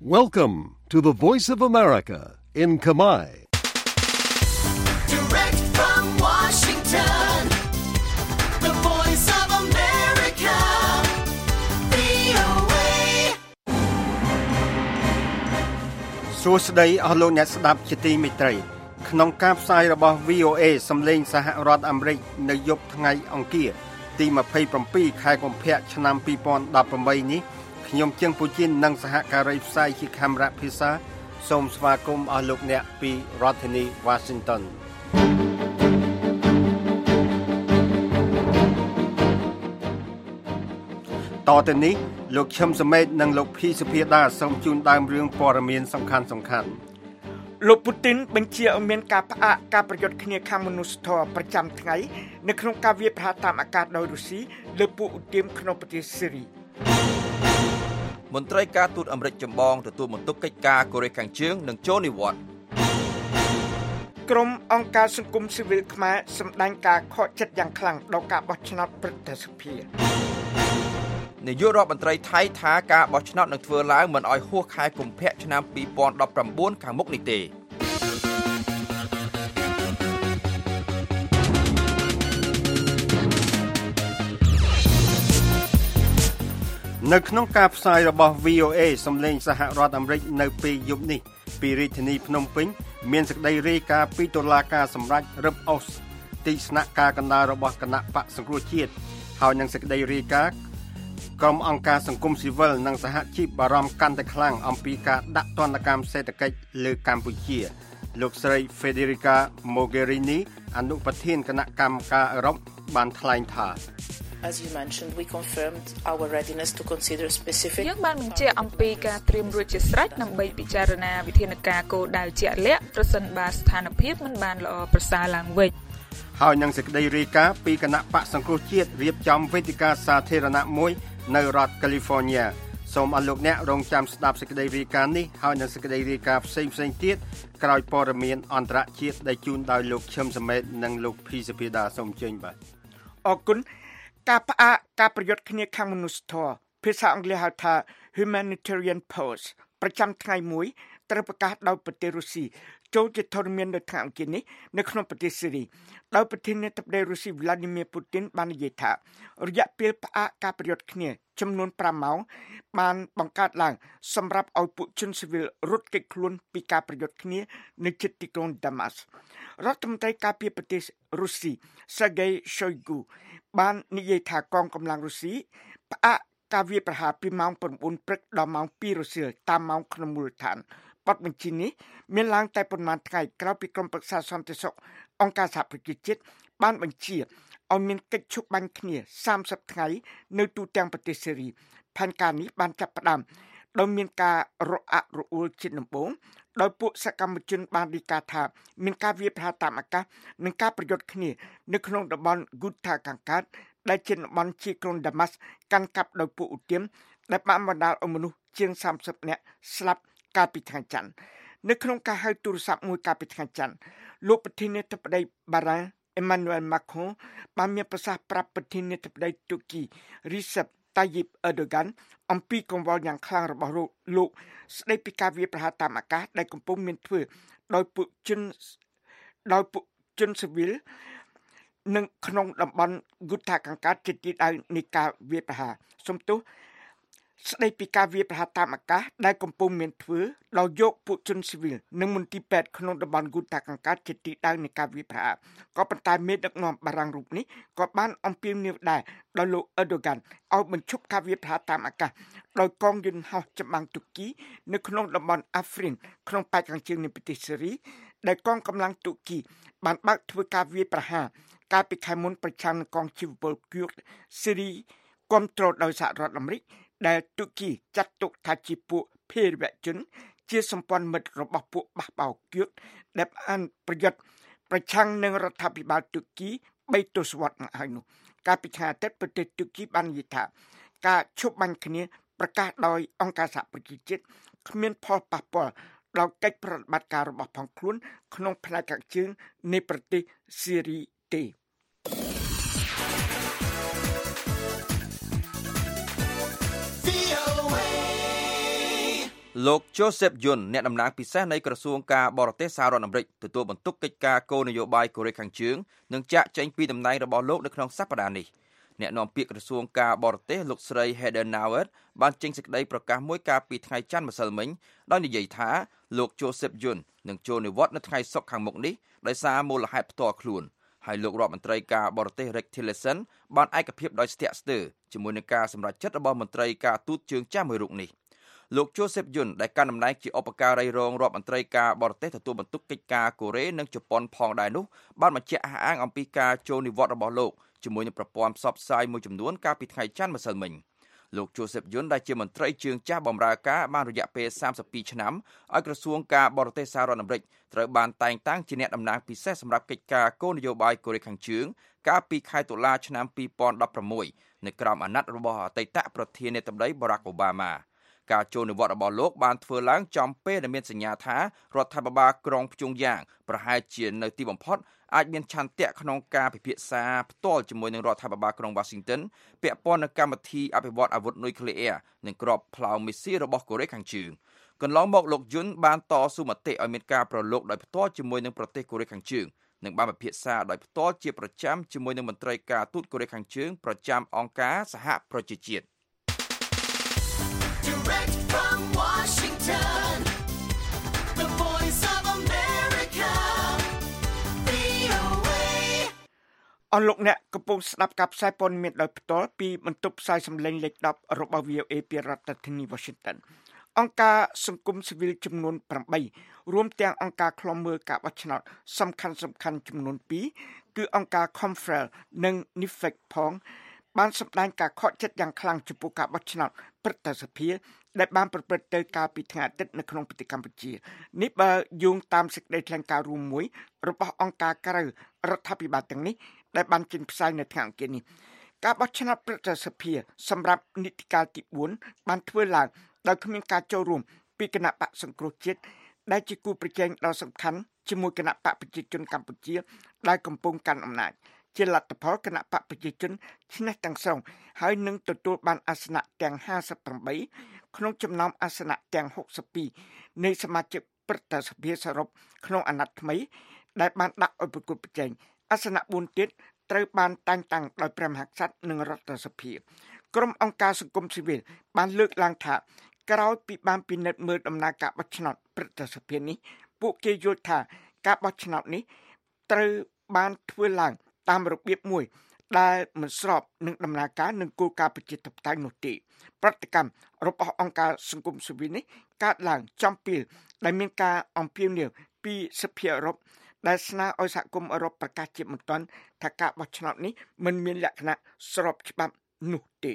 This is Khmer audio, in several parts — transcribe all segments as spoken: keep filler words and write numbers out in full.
Welcome to the Voice of America in Khmer. Direct from Washington, the Voice of America, វី អូ เอសួស្តីអស់លោកអ្នកស្ដាប់ជាទីមេត្រីក្នុងការផ្សាយរបស់ វី អូ เอ សំឡេងសហរដ្ឋអាមេរិកនៅយប់ថ្ងៃអង្គារទីยี่สิบเจ็ดខែកុម្ភៈឆ្នាំยี่สิบสิบแปดនេះខ្ញុំជើងពូជីននិងសហការីផ្សាយជាកាមេរ៉ាភាសាសូមស្វាគមន៍អស់លោកអ្នកពីរដ្ឋធានី Washington តទៅនេះលោកឈឹមសមេតនិងលោកភីសុភាដាសូមជូនដើមរឿងព័ត៌មានសំខាន់សំខាន់លោកពូទីនបញ្ជាឲ្យមានការផ្អាកការប្រយុទ្ធគ្នាខាងមនុស្សធម៌ប្រចាំថ្ងៃនៅក្នុងការវាយប្រហារតាមអាកាសដោយរុស្ស៊ីលើពួកឧទាមក្នុងប្រទេសស៊េរីមន្ត្រីការទូតអាមេរិកចម្បងទទួលបន្ទុកកិច្ចការកូរ៉េខាងជើងនឹងចូលនិវត្តន៍ក្រុមអង្គការសង្គមស៊ីវិលខ្មែរសម្ដែងការខកចិត្តយ៉ាងខ្លាំងដល់ការបោះឆ្នោតប្រតិសភានាយករដ្ឋមន្ត្រីថៃថាការបោះឆ្នោតនឹងធ្វើឡើងមិនឲ្យហួសខែកុម្ភៈឆ្នាំยี่สิบสิบเก้าខាងមុខនេះទេនៅក្នុងការផ្សាយរបស់ វី អូ เอ សំឡេងសហរដ្ឋអាមេរិកនៅពេលយប់នេះពីរាជធានីភ្នំពេញមានសេចក្តីរាយការណ៍ពីតុលាការសម្រេចរឹបអូសទីស្នាក់ការកណ្ដាលរបស់គណៈបកសង្គ្រោះជាតិហើយនឹងសេចក្តីរាយការណ៍ក្រុមអង្គការសង្គមស៊ីវិលនិងសហជីពបារម្ភកាន់តែខ្លាំងអំពីការដាក់ទណ្ឌកម្មសេដ្ឋកិច្ចលើកម្ពុជាលោកស្រី Federica Mogherini អនុប្រធានគណៈកម្មការអឺរ៉ុបបានថ្លែងថា As you mentioned, we confirmed our readiness to consider specific យើងបានបញ្ជាក់អំពីការត្រៀមរួចជាស្រេចដើម្បីពិចារណាវិធានការគោលដៅជាក់លាក់ប្រសិនបើស្ថានភាពមិនបានល្អប្រសើរឡើងវិញហើយនឹងសេចក្តីរាយការណ៍ពីគណៈបកសង្គ្រោះជាតិរៀបចំវេទិកាសាធារណៈមួយនៅរដ្ឋ California សូមអរលោកអ្នករងចាំស្ដាប់សេចក្តីរាយការណ៍នេះហើយនឹងសេចក្តីរាយការណ៍ផ្សេងៗទៀតក្រោយព័ត៌មានអន្តរជាតិដែលជូនដោយលោកឈឹមសមេតនិងលោកភីសុភាដាសូមអញ្ជើញបាទអរគុណការផ្អាកការប្រយុទ្ធគ្នាខាងមនុស្សធម៌ភាសាអង់គ្លេសហៅថា humanitarian pause ប្រចាំថ្ងៃមួយត្រូវប្រកាសដោយប្រទេសរុស្ស៊ីចូលជាធរមាននៅថ្ងៃអង្គារនេះនៅក្នុងប្រទេសស៊េរីដោយប្រធានាធិបតីរុស្ស៊ី Vladimir Putin បាននិយាយថារយៈពេលផ្អាកការប្រយុទ្ធគ្នាចំនួនប្រាំម៉ោងបានបង្កើតឡើងសម្រាប់ឲ្យពួកជនស៊ីវិលរត់គេចខ្លួនពីការប្រយុទ្ធគ្នានៅជិតទីក្រុង Damas រដ្ឋមន្ត្រីការពារប្រទេសរុស្ស៊ី Sergei Shoigu បាននិយាយថាកងកម្លាំងរុស្ស៊ីផ្អាកការវាយប្រហារពីម៉ោងប្រាំបួនព្រឹកដល់ម៉ោងពីររសៀលតាមម៉ោងក្នុងមូលដ្ឋានបទបញ្ជានេះមានឡើងតែប៉ុន្មានថ្ងៃក្រោយពីក្រុមប្រឹក្សាសន្តិសុខអង្គការសហប្រជាជាតិបានបញ្ជាឲ្យមានកិច្ចឈប់បាញ់គ្នាសាមសិបថ្ងៃនៅទូទាំងប្រទេសស៊េរីផែនការនេះបានចាប់ផ្ដើមដោយមានការរអាក់រអួលជាដំបូងដោយពួកសកម្មជនបានរាយការណ៍ថាមានការវាយប្រហារតាមអាកាសនិងការប្រយុទ្ធគ្នានៅក្នុងតំបន់ Ghouta ខាងកើតដែលជាតំបន់ជាក្រុង Damas កាន់កាប់ដោយពួកឧទាមដែលបានបណ្ដាលឲ្យមនុស្សជាងសាមសិបនាក់ស្លាប់កាលពីថ្ងៃច័ន្ទនៅក្នុងការហៅទូរស័ព្ទមួយកាលពីថ្ងៃច័ន្ទលោកប្រធានាធិបតីបារាំង Emmanuel Macron បានមានប្រសាសន៍ប្រាប់ប្រធានាធិបតីទូគី Recep Tayyip Erdogan អំពីកង្វល់យ៉ាងខ្លាំងរបស់លោកស្ដីពីការវាយប្រហារតាមអាកាសដែលកំពុងមានធ្វើដោយពួកជនដោយពួកជនស៊ីវិលនិងក្នុងតំបន់ Ghouta ខាងកើតជាទីដៅនៃការវាយប្រហារសំទោសស្ដីពីការវាយប្រហារតាមអាកាសដែលកំពុងមានធ្វើដោយយកពួកជនស៊ីវិលនិងមន្ទីរពេទ្យក្នុងតំបន់ Ghouta ខាងកើតជាទីដៅនៃការវាយប្រហារក៏ប៉ុន្តែមេដឹកនាំបារាំងរូបនេះក៏បានអំពាវនាវដែរដល់លោក Erdogan ឲ្យបញ្ឈប់ការវាយប្រហារតាមអាកាសដោយកងយន្តហោះចម្បាំងទូគីនៅក្នុងតំបន់ Afrin ក្នុងប៉ែកខាងជើងនៃប្រទេសស៊េរីដែលកងកម្លាំងទូគីបានបើកធ្វើការវាយប្រហារកាលពីខែមុនប្រឆាំងនឹងកងជីវពលគួរស៊េរីគ្រប់គ្រងដោយសហរដ្ឋអាមេរិកដែលទូគីចាត់ទុកថាជាពួកភេរវជនជាសម្ព័ន្ធមិត្តរបស់ពួកបះបោគួរដែលបានប្រយុទ្ធប្រឆាំងនឹងរដ្ឋាភិបាលទូគីបីទសវត្សរ៍មកហើយនោះកាលពីខែអាទិត្យប្រទេសទូគីបាននិយាយថាការឈប់បាញ់គ្នាប្រកាសដោយអង្គការសហប្រជាជាតិគ្មានផលប៉ះពាល់ដល់កិច្ចប្រតិបត្តិការរបស់ផងខ្លួនក្នុងផ្នែកខាងជើងនៃប្រទេសស៊េរីទេវី អូ เอលោក Joseph Yun អ្នកតំណាងពិសេសនៃក្រសួងការបរទេសសហរដ្ឋអាមេរិកទទួលបន្ទុកកិច្ចការគោលនយោបាយកូរ៉េខាងជើងនឹងចាក់ចែងពីតំណែងរបស់លោកនៅក្នុងសប្តាហ៍នេះអ្នកនាំពាក្យក្រសួងការបរទេសលោកស្រី Heather Nauert បានចេញសេចក្តីប្រកាសមួយកាលពីថ្ងៃច័ន្ទម្សិលមិញដោយនិយាយថាលោក Joseph Yun នឹងចូលនិវត្តន៍នៅថ្ងៃសុក្រខាងមុខនេះដោយសារមូលហេតុផ្ទាល់ខ្លួនហើយលោករដ្ឋមន្ត្រីការបរទេស Rex Tillerson បានឯកភាពដោយស្ទាក់ស្ទើរជាមួយនឹងការសម្រេចចិត្តរបស់មន្ត្រីការទូតជើងចាស់មួយរូបនេះលោក Joseph Yun ដែលកាន់តំណែងជាឧបការីរងរដ្ឋមន្ត្រីការបរទេសទទួលបន្ទុកកិច្ចការកូរ៉េនិងជប៉ុនផងដែរនោះបានបញ្ជាក់អះអាងអំពីការចូលនិវត្តន៍របស់លោកជាមួយនឹងប្រព័ន្ធផ្សព្វផ្សាយមួយចំនួនកាលពីថ្ងៃច័ន្ទម្សិលមិញលោក Joseph Yun ដែលជាមន្ត្រីជើងចាស់បម្រើការបានរយៈពេលសាមសិបពីរឆ្នាំឲ្យក្រសួងការបរទេសសហរដ្ឋអាមេរិកត្រូវបានតែងតាំងជាអ្នកតំណាងពិសេសសម្រាប់កិច្ចការគោលនយោបាយកូរ៉េខាងជើងកាលពីខែតុលាឆ្នាំពីរពាន់ដប់ប្រាំមួយនៅក្រោមអាណត្តិរបស់អតីតប្រធានាធិបតី Barack Obama ការចូលនិវត្តន៍របស់លោកបានធ្វើឡើងចំពេលដែលមានសញ្ញាថារដ្ឋាភិបាលក្រុងព្យុងយ៉ាងប្រហែលជានៅទីបំផុតអាចមានឆន្ទៈក្នុងការពិភាក្សាផ្ទាល់ជាមួយនឹងរដ្ឋាភិបាលក្រុង Washington ពាក់ព័ន្ធនឹងកម្មវិធីអភិវឌ្ឍអាវុធនុយក្លេអ៊ែរនិងគ្រាប់ផ្លោមមីស៊ីលរបស់កូរ៉េខាងជើងកន្លងមកលោក Yun បានតស៊ូមតិឲ្យមានការប្រឡូកដោយផ្ទាល់ជាមួយនឹងប្រទេសកូរ៉េខាងជើងនិងបានពិភាក្សាដោយផ្ទាល់ជាប្រចាំជាមួយនឹងមន្ត្រីការទូតកូរ៉េខាងជើងប្រចាំអង្គការសហប្រជាជាតិ Direct from Washington, the voice of America, វី អូ เอអស់លោកអ្នកកំពុងស្ដាប់ការផ្សាយព័ត៌មានដោយផ្ទាល់ពីបន្ទប់ផ្សាយសំឡេងលេខដប់របស់ វី អូ เอ ពីរដ្ឋធានី Washington អង្គការសង្គមស៊ីវិលចំនួនប្រាំបីរួមទាំងអង្គការឃ្លាំមើលការបោះឆ្នោតសំខាន់សំខាន់ចំនួនពីរគឺអង្គការ Confrel និង Nifec ផងបានសម្ដែងការខកចិត្តយ៉ាងខ្លាំងចំពោះការបោះឆ្នោតព្រឹទ្ធសភាដែលបានប្រព្រឹត្តទៅកាលពីថ្ងៃអាទិត្យនៅក្នុងប្រទេសកម្ពុជានេះបើយោងតាមសេចក្តីថ្លែងការណ៍រួមមួយរបស់អង្គការក្រៅរដ្ឋាភិបាលទាំងនេះដែលបានចេញផ្សាយនៅថ្ងៃអង្គារនេះការបោះឆ្នោតព្រឹទ្ធសភាសម្រាប់នីតិកាលទីបួនបានធ្វើឡើងដោយគ្មានការចូលរួមពីគណៈបកសង្គ្រោះជាតិដែលជាគូប្រជែងដ៏សំខាន់ជាមួយគណៈបកប្រជាជនកម្ពុជាដែលកំពុងកាន់អំណាចជាលទ្ធផលគណៈបកប្រជាជនឈ្នះទាំងស្រុងហើយនឹងទទួលបានអាសនៈទាំងห้าสิบแปดក្នុងចំណោមអាសនៈទាំងหกสิบสองនៃសមាជិកព្រឹទ្ធសភាសរុបក្នុងអាណត្តិថ្មីដែលបានដាក់ឲ្យប្រគល់ប្រជែងអាសនៈបួនទៀតត្រូវបានតែងតាំងដោយព្រះមហាក្សត្រនិងរដ្ឋសភាក្រុមអង្គការសង្គមស៊ីវិលបានលើកឡើងថាក្រោយពីបានពិនិត្យមើលដំណើរការបោះឆ្នោតព្រឹទ្ធសភានេះពួកគេយល់ថាការបោះឆ្នោតនេះត្រូវបានធ្វើឡើងតាមរបៀបមួយដែលមិនស្របនឹងដំណើរការនិងគោលការណ៍ប្រជាធិបតេយ្យនោះទេប្រតិកម្មរបស់អង្គការសង្គមស៊ីវិលនេះកើតឡើងចំពេលដែលមានការអំពាវនាវពីសភាអឺរ៉ុបដែលស្នើឲ្យសហគមន៍អឺរ៉ុបប្រកាសជាបន្ទាន់ថាការបោះឆ្នោតនេះមិនមានលក្ខណៈស្របច្បាប់នោះទេ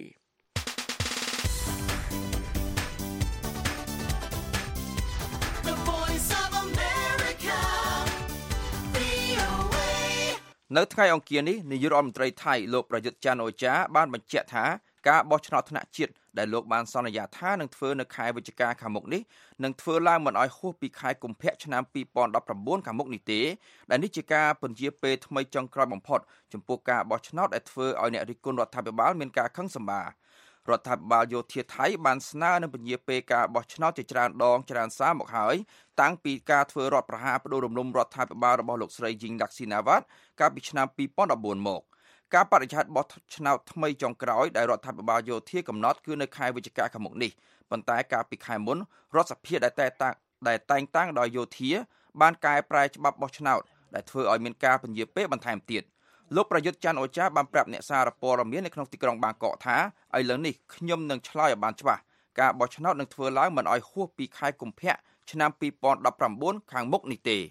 The voice of America, វី អូ เอនៅថ្ងៃអង្គារនេះនាយករដ្ឋមន្ត្រីថៃលោកប្រយុទ្ធច័ន្ទអូចាបានបញ្ជាក់ថាការបោះឆ្នោតថ្នាក់ជាតិដែលលោកបានសន្យាថានឹងធ្វើនៅខែវិច្ឆិកាខាងមុខនេះនឹងធ្វើឡើងមិនឲ្យហួសពីខែកុម្ភៈឆ្នាំពីរពាន់ដប់ប្រាំបួនខាងមុខនេះទេដែលនេះជាការពន្យាពេលថ្មីចុងក្រោយបំផុតចំពោះការបោះឆ្នោតដែលធ្វើឲ្យអ្នករិះគន់រដ្ឋាភិបាលមានការខឹងសម្បាររដ្ឋាភិបាលយោធាថៃបានស្នើនឹងពន្យាពេលការបោះឆ្នោតជាច្រើនដងច្រើនសារមកហើយតាំងពីការធ្វើរដ្ឋប្រហារបដូររំលំរដ្ឋាភិបាលរបស់លោកស្រីជីងឡាក់ស៊ីណាវ៉ាត់កាលពីឆ្នាំពីរពាន់ដប់បួនមកការបដិសេធបោះឆ្នោតថ្មីចុងក្រោយដែលរដ្ឋាភិបាលយោធាកំណត់គឺនៅខែវិច្ឆិកាខាងមុខនេះប៉ុន្តែកាលពីខែមុនរដ្ឋសភាដែលតែតាំងដែលតែងតាំងដោយយោធាបានកែប្រែច្បាប់បោះឆ្នោតដែលធ្វើឲ្យមានការពន្យាពេលបន្ថែមទៀតលោកប្រយុទ្ធច័ន្ទអូចាបានប្រាប់អ្នកសារព័ត៌មាននៅក្នុងទីក្រុងបាងកកថាឥឡូវនេះខ្ញុំនឹងឆ្លើយឲ្យបានច្បាស់ការបោះឆ្នោតនឹងធ្វើឡើងមិនឲ្យហួសពីខែកុម្ភៈឆ្នាំពីរពាន់ដប់ប្រាំបួនខាងមុខនេះទេ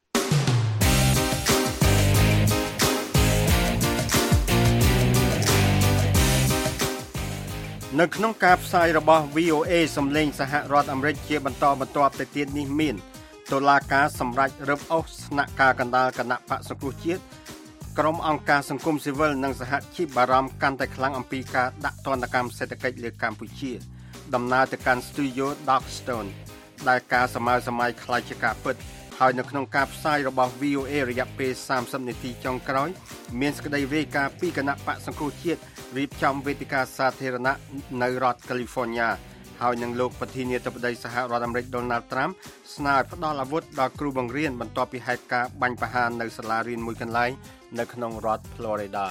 នៅក្នុងការផ្សាយរបស់ វី អូ เอ សំឡេងសហរដ្ឋអាមេរិកជាបន្តបន្ទាប់ទៅទៀតនេះមានតុលាការសម្រេចរឹបអូសស្នាក់ការកណ្ដាលគណៈបក្សសង្គ្រោះជាតិក្រុមអង្គការសង្គមស៊ីវិលនិងសហជីពបារម្ភកាន់តែខ្លាំងអំពីការដាក់ទណ្ឌកម្មសេដ្ឋកិច្ចលើកម្ពុជាដំណើរទៅកាន់ Studio Darkstone ដែលការសម័យសម័យខ្លាចជាការពិតហើយនៅក្នុងការផ្សាយរបស់ វី អូ เอ រយៈពេលសាមសិបនាទីចុងក្រោយមានសេចក្តីរាយការណ៍ពីគណៈបក្សសង្គ្រោះជាតិរៀបចំវេទិកាសាធារណៈនៅរដ្ឋ California ហើយនឹងលោកប្រធានាធិបតីសហរដ្ឋអាមេរិក Donald Trump ស្នើឲ្យផ្ដល់អាវុធដល់គ្រូបង្រៀនបន្ទាប់ពីហេតុការណ៍បាញ់ប្រហារនៅសាលារៀនមួយកន្លែងនៅក្នុងរដ្ឋ Florida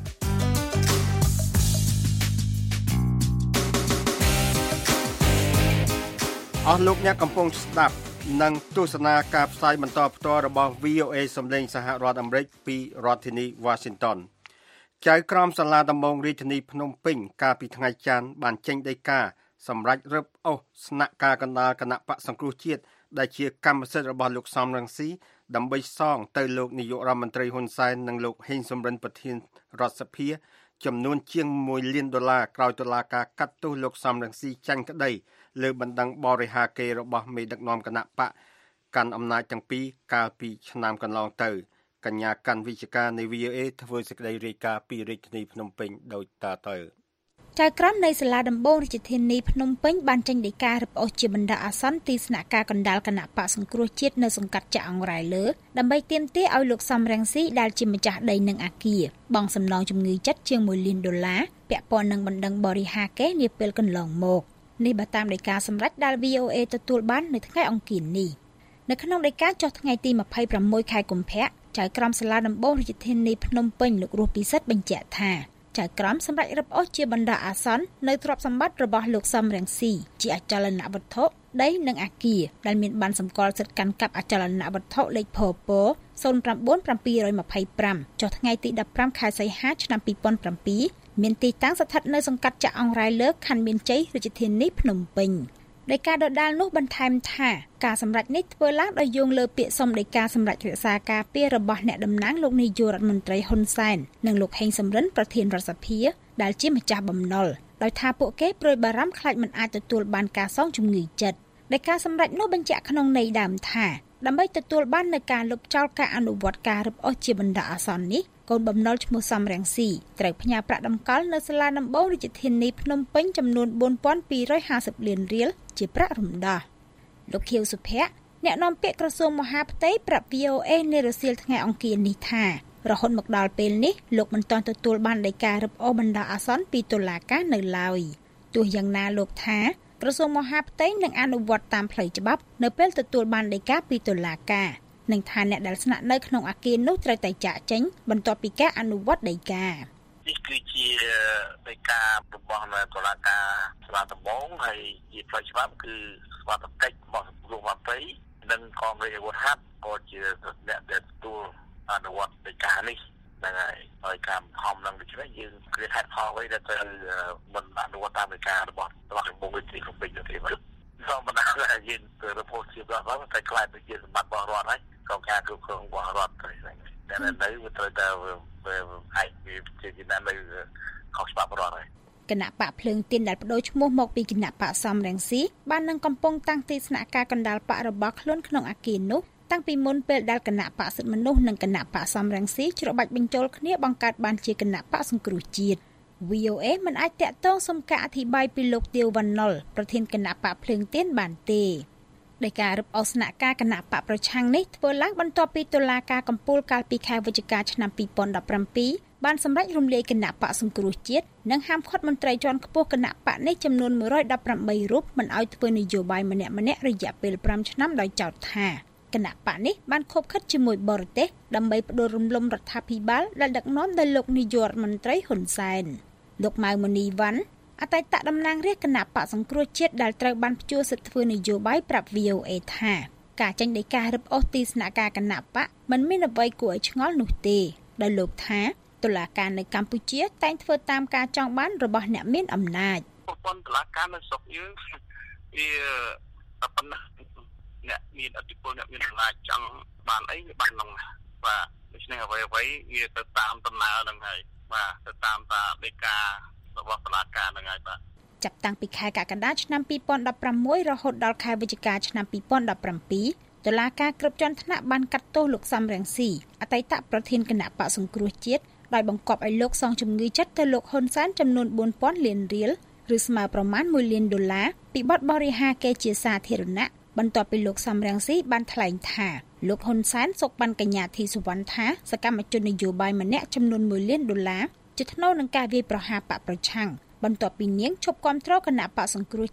អស់លោកអ្នកកំពុងស្ដាប់និងទស្សនាការផ្សាយបន្តផ្ទាល់របស់ V O A សម្លេងសហរដ្ឋអាមេរិកពីរដ្ឋធានី Washington ចៅក្រមសាលាដំបងរាជធានីភ្នំពេញកាលពីថ្ងៃច័ន្ទបានចេញដីកាសម្រាប់រឹបអូសស្នាក់ការកណ្ដាលគណៈបកសង្គ្រោះជាតិដែលជាកម្មសិទ្ធិរបស់លោកសំរងស៊ីដើម្បីសងទៅលោកនាយករដ្ឋមន្ត្រីហ៊ុនសែននិងលោកហេងសំរិនប្រធានរដ្ឋសភាចំនួនជាងមួយលានដុល្លារក្រោយតុលាការកាត់ទោសលោកសំរងស៊ីចាញ់ក្តីលើបណ្ដឹងបរិហាកេររបស់មេដឹកនាំគណៈបកកាន់អំណាចទាំងពីរកាលពីឆ្នាំកន្លងទៅកញ្ញាកាន់វិជ្ជការនៃ V O A ធ្វើសេចក្តីរាយការណ៍ពីរាជធានីភ្នំពេញដោយតទៅចៅក្រមនៃសាលាដំបងរាជធានីភ្នំពេញបានចេញដីការរឹបអូសជាបណ្ដោះអាសន្នទីស្នាក់ការកណ្ដាលគណៈបកសង្គ្រោះជាតិនៅសង្កាត់ចាក់អង្រែលើដើម្បីទាមទារឲ្យលោកសំរងស៊ីដែលជាម្ចាស់ដីនិងអាគារបង់សំណងជំងឺចិត្តជាងមួយលានដុល្លារពាក់ព័ន្ធនឹងបណ្ដឹងបរិហាកេរនាពេលកន្លងមកនេះបើតាមដីកាសម្រេចដែល V O A ទទួលបាននៅថ្ងៃអង្គារនេះនៅក្នុងដីកាចុះថ្ងៃទីម្ភៃប្រាំមួយខែកុម្ភៈចៅក្រមសាលាដំបងរាជធានីភ្នំពេញលោករស់ពិសិដ្ឋបញ្ជាក់ថាចៅក្រមសម្រាប់រឹបអូសជាបណ្ដោះអាសន្ននៅទ្រព្យសម្បត្តិរបស់លោកសំរងស៊ីជាអចលនវត្ថុដីនិងអាគារដែលមានបានសម្គាល់សិទ្ធិកាន់កាប់អចលនវត្ថុលេខភព ศูนย์ เก้า เจ็ด เจ็ด ห้า ចុះថ្ងៃទីដប់ប្រាំខែសីហាឆ្នាំពីរពាន់ប្រាំពីរមានទីតាំងស្ថិតនៅសង្កាត់ចាក់អង្រែលើខណ្ឌមានជ័យរាជធានីភ្នំពេញដីកាដដាលនោះបន្ថែមថាការសម្រេចនេះធ្វើឡើងដោយយោងលើពាក្យសុំដីកាសម្រេចរក្សាការពាររបស់អ្នកតំណាងលោកនាយករដ្ឋមន្ត្រីហ៊ុនសែននិងលោកហេងសំរិនប្រធានរដ្ឋសភាដែលជាម្ចាស់បំណុលដោយថាពួកគេព្រួយបារម្ភខ្លាចមិនអាចទទួលបានការសងជំងឺចិត្តដីកាសម្រេចនោះបញ្ជាក់ក្នុងន័យដើមថាដើម្បីទទួលបាននូវការលុបចោលការអនុវត្តការរឹបអូសជាបណ្ដោះអាសន្ននេះកូនបំណុលឈ្មោះសំរងស៊ីត្រូវផ្ញើប្រាក់តម្កល់នៅសាលាដំបងរាជធានីភ្នំពេញចំនួនបួនពាន់ពីររយហាសិបលានរៀលជាប្រាក់រំដោះលោកខៀវសុភ័ក្រអ្នកនាំពាក្យក្រសួងមហាផ្ទៃប្រាប់ V O A នៅរសៀលថ្ងៃអង្គារនេះថារហូតមកដល់ពេលនេះលោកមិនទាន់ទទួលបានដីការរឹបអូសបណ្ដោះអាសន្នពីតុលាការនៅឡើយទោះយ៉ាងណាលោកថាក្រសួងមហាផ្ទៃនឹងអនុវត្តតាមផ្លូវច្បាប់នៅពេលទទួលបានដីកាពីតុលាការនឹងថាអ្នកដែលស្នាក់នៅក្នុងអគារនោះត្រូវតែចាកចេញបន្ទាប់ពីការអនុវត្តដីកានេះគឺជាដីការបស់តុលាការសាលាដំបងហើយជាផ្លូវច្បាប់គឺស្វាកិច្ចរបស់ក្រសួងមហាផ្ទៃនិងកងរាជអាវុធហត្ថក៏ជាអ្នកដែលទទួលអនុវត្តដីកានេះហ្នឹងហើយហើយការខំនឹងដូច្នេះយើងគ្រាហេតុផលអ្វីដែលត្រូវមិនអនុវត្តតាមដីការបស់សាលាដំបងរាជធានីភ្នំពេញទៅទេសូមបណ្ដាលឲ្យយើងទៅរពោតជារបស់រដ្ឋតែខ្លាចទៅជាសម្បត្តិរបស់រដ្ឋហើយកងការគ្រប់គ្រងរបស់រដ្ឋទៅតែនៅវាត្រូវតែឯកវាជាជានៅខុសច្បាប់រដ្ឋហើយគណៈបកភ្លើងទៀនដែលបដូរឈ្មោះមកពីគណៈបកសំរងស៊ីបាននឹងកំពុងតាំងទីស្នាក់ការកណ្ដាលបករបស់ខ្លួនក្នុងអគារនោះតាំងពីមុនពេលដែលគណៈបកសិទ្ធិមនុស្សនិងគណៈបកសំរងស៊ីច្របាច់បញ្ចូលគ្នាបង្កើតបានជាគណៈបកសង្គ្រោះជាតិ V O A មិនអាចតាក់ទងសុំការអធិប្បាយពីលោកទាវវណ្ណុលប្រធានគណៈបកភ្លើងទៀនបានទេដោយការរឹបអូសស្នាក់ការគណៈបកប្រឆាំងនេះធ្វើឡើងបន្ទាប់ពីតុលាការកំពូលកាលពីខែវិច្ឆិកាឆ្នាំពីរពាន់ដប់ប្រាំពីរបានសម្រេចរំលាយគណៈបកសង្គ្រោះជាតិនិងហាមឃាត់មន្ត្រីជាន់ខ្ពស់គណៈបកនេះចំនួនមួយរយដប់ប្រាំបីរូបមិនឲ្យធ្វើនយោបាយម្នាក់ម្នាក់រយៈពេលប្រាំឆ្នាំដោយចោទថាគណៈបកនេះបានខົບខិតជាមួយបរទេសដើម្បីផ្ដួលរំលំរដ្ឋាភិបាលដែលដឹកនាំដោយលោកនាយករដ្ឋមន្ត្រីហ៊ុនសែនលោកម៉ៅមនីវ៉ាន់អតីតតំណាងរាស្ត្រគណៈបកសង្គ្រោះជាតិដែលត្រូវបានព្យួរសិទ្ធិធ្វើនយោបាយប្រាប់ V O A ថាការចេញដីការរឹបអូសទីស្នាក់ការគណៈបកមិនមានអ្វីគួរឲ្យឆ្ងល់នោះទេដោយលោកថាតុលាការនៅកម្ពុជាតែងធ្វើតាមការចង់បានរបស់អ្នកមានអំណាចប្រព័ន្ធតុលាការនៅស្រុកយើងវាតែប៉ុណ្ណាអ្នកមានអធិបុលអ្នកមានអំណាចចង់បានអីវាបានហ្នឹងបាទដូច្នេះអ្វីអ្វីវាទៅតាមដំណើរហ្នឹងហើយបាទទៅតាមតាដីការបស់តុលាការហ្នឹងហើយបាទចាប់តាំងពីខែកក្កដាឆ្នាំពីរពាន់ដប់ប្រាំមួយរហូតដល់ខែវិច្ឆិកាឆ្នាំពីរពាន់ដប់ប្រាំពីរតុលាការគ្រប់ជាន់ថ្នាក់បានកាត់ទោសលោកសំរងស៊ីអតីតប្រធានគណៈបកសង្គ្រោះជាតិដោយបង្គាប់ឲ្យលោកសងជំងឺចិត្តទៅលោកហ៊ុនសែនចំនួនបួនពាន់លានរៀលឬស្មើប្រមាណមួយលានដុល្លារពីបទបរិហាកេរជាសាធារណៈបន្ទាប់ពីលោកសំរងស៊ីបានថ្លែងថាលោកហ៊ុនសែនសុកបានកញ្ញាធីសុវណ្ណថាសកម្មជននយោបាយម្នាក់ចំនួនមួយលានដុល្លារជាថ្នូរនឹងការវាយប្រហារបកប្រឆាំងបន្ទាប់ពីនាងឈប់គាំទ្រគណៈបកសង្គ្រោះជាតិ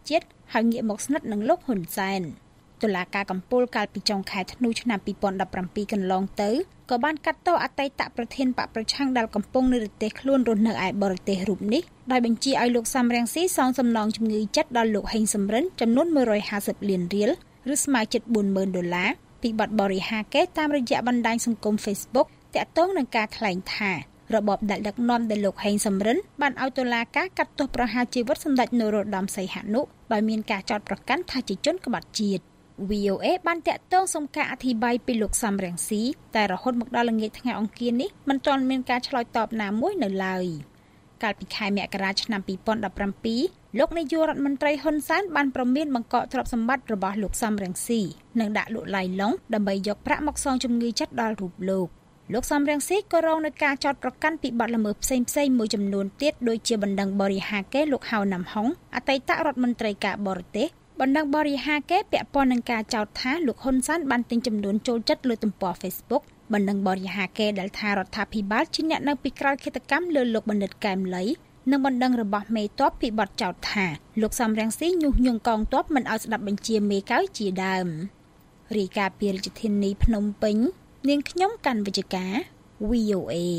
ហើយងាកមកស្និទ្ធនឹងលោកហ៊ុនសែនតុលាការកំពូលកាលពីចុងខែធ្នូឆ្នាំពីរពាន់ដប់ប្រាំពីរកន្លងទៅក៏បានកាត់ទោសអតីតប្រធានបកប្រឆាំងដែលកំពុងនិរទេសខ្លួនរស់នៅឯបរទេសរូបនេះដោយបញ្ជាឲ្យលោកសំរងស៊ីសងសំណងជំងឺចិត្តដល់លោកហេងសំរិនចំនួនមួយរយហាសិបលានរៀលឬស្មើជិតបួនម៉ឺនដុល្លារពីបទបរិហាកេរតាមរយៈបណ្ដាញសង្គម Facebook តាក់ទងនឹងការថ្លែងថារបបដែលដឹកនាំដោយលោកហេងសំរិនបានឲ្យតុលាការកាត់ទោសប្រហារជីវិតសម្ដេចនរោត្តមសីហនុដោយមានការចោទប្រកាន់ថាជាជនក្បត់ជាតិ វី អូ អេ បានតាក់ទងសុំការអធិប្បាយពីលោកសំរងស៊ីតែរហូតមកដល់ល្ងាចថ្ងៃអង្គារនេះមិនទាន់មានការឆ្លើយតបណាមួយនៅឡើយកាលពីខែមករាឆ្នាំពីរពាន់ដប់ប្រាំពីរលោកនាយករដ្ឋមន្ត្រីហ៊ុនសែនបានប្រមានបង្កកទ្រព្យសម្បត្តិរបស់លោកសំរងស៊ីនិងដាក់លក់ឡាយឡុងដើម្បីយកប្រាក់មកសងជំងឺចិត្តដល់រូបលោកលោកសំរងស៊ីក៏រងនឹងការចោទប្រកាន់ពីបទល្មើសផ្សេងៗមួយចំនួនទៀតដូចជាបណ្ដឹងបរិហាកេរលោកហៅណាំហុងអតីតរដ្ឋមន្ត្រីការបរទេសបណ្ដឹងបរិហាកេរពាក់ព័ន្ធនឹងការចោទថាលោកហ៊ុនសែនបានទិញចំនួនចូលចិត្តលើទំព័រ Facebook បណ្ដឹងបរិហាកេរដែលថារដ្ឋាភិបាលជាអ្នកនៅពីក្រោយឃាតកម្មលើលោកបណ្ឌិតកែមលីនិងបណ្ដឹងរបស់មេទ័ពពីបទចោទថាលោកសំរងស៊ីញុះញង់កងទ័ពមិនឲ្យស្ដាប់បញ្ជាមេកៅជាដើមរាយការណ៍ពីរាជធានីភ្នំពេញនាងខ្ញុំកាន់វិជ្ជការ វី អូ អេ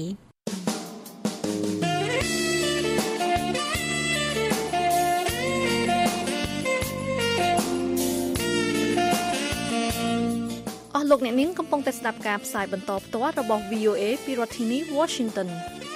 អស់លោកអ្នកនាងកំពុងតែស្ដាប់ការផ្សាយបន្តផ្ទាល់របស់ វី អូ អេ ពីរដ្ឋធានី Washington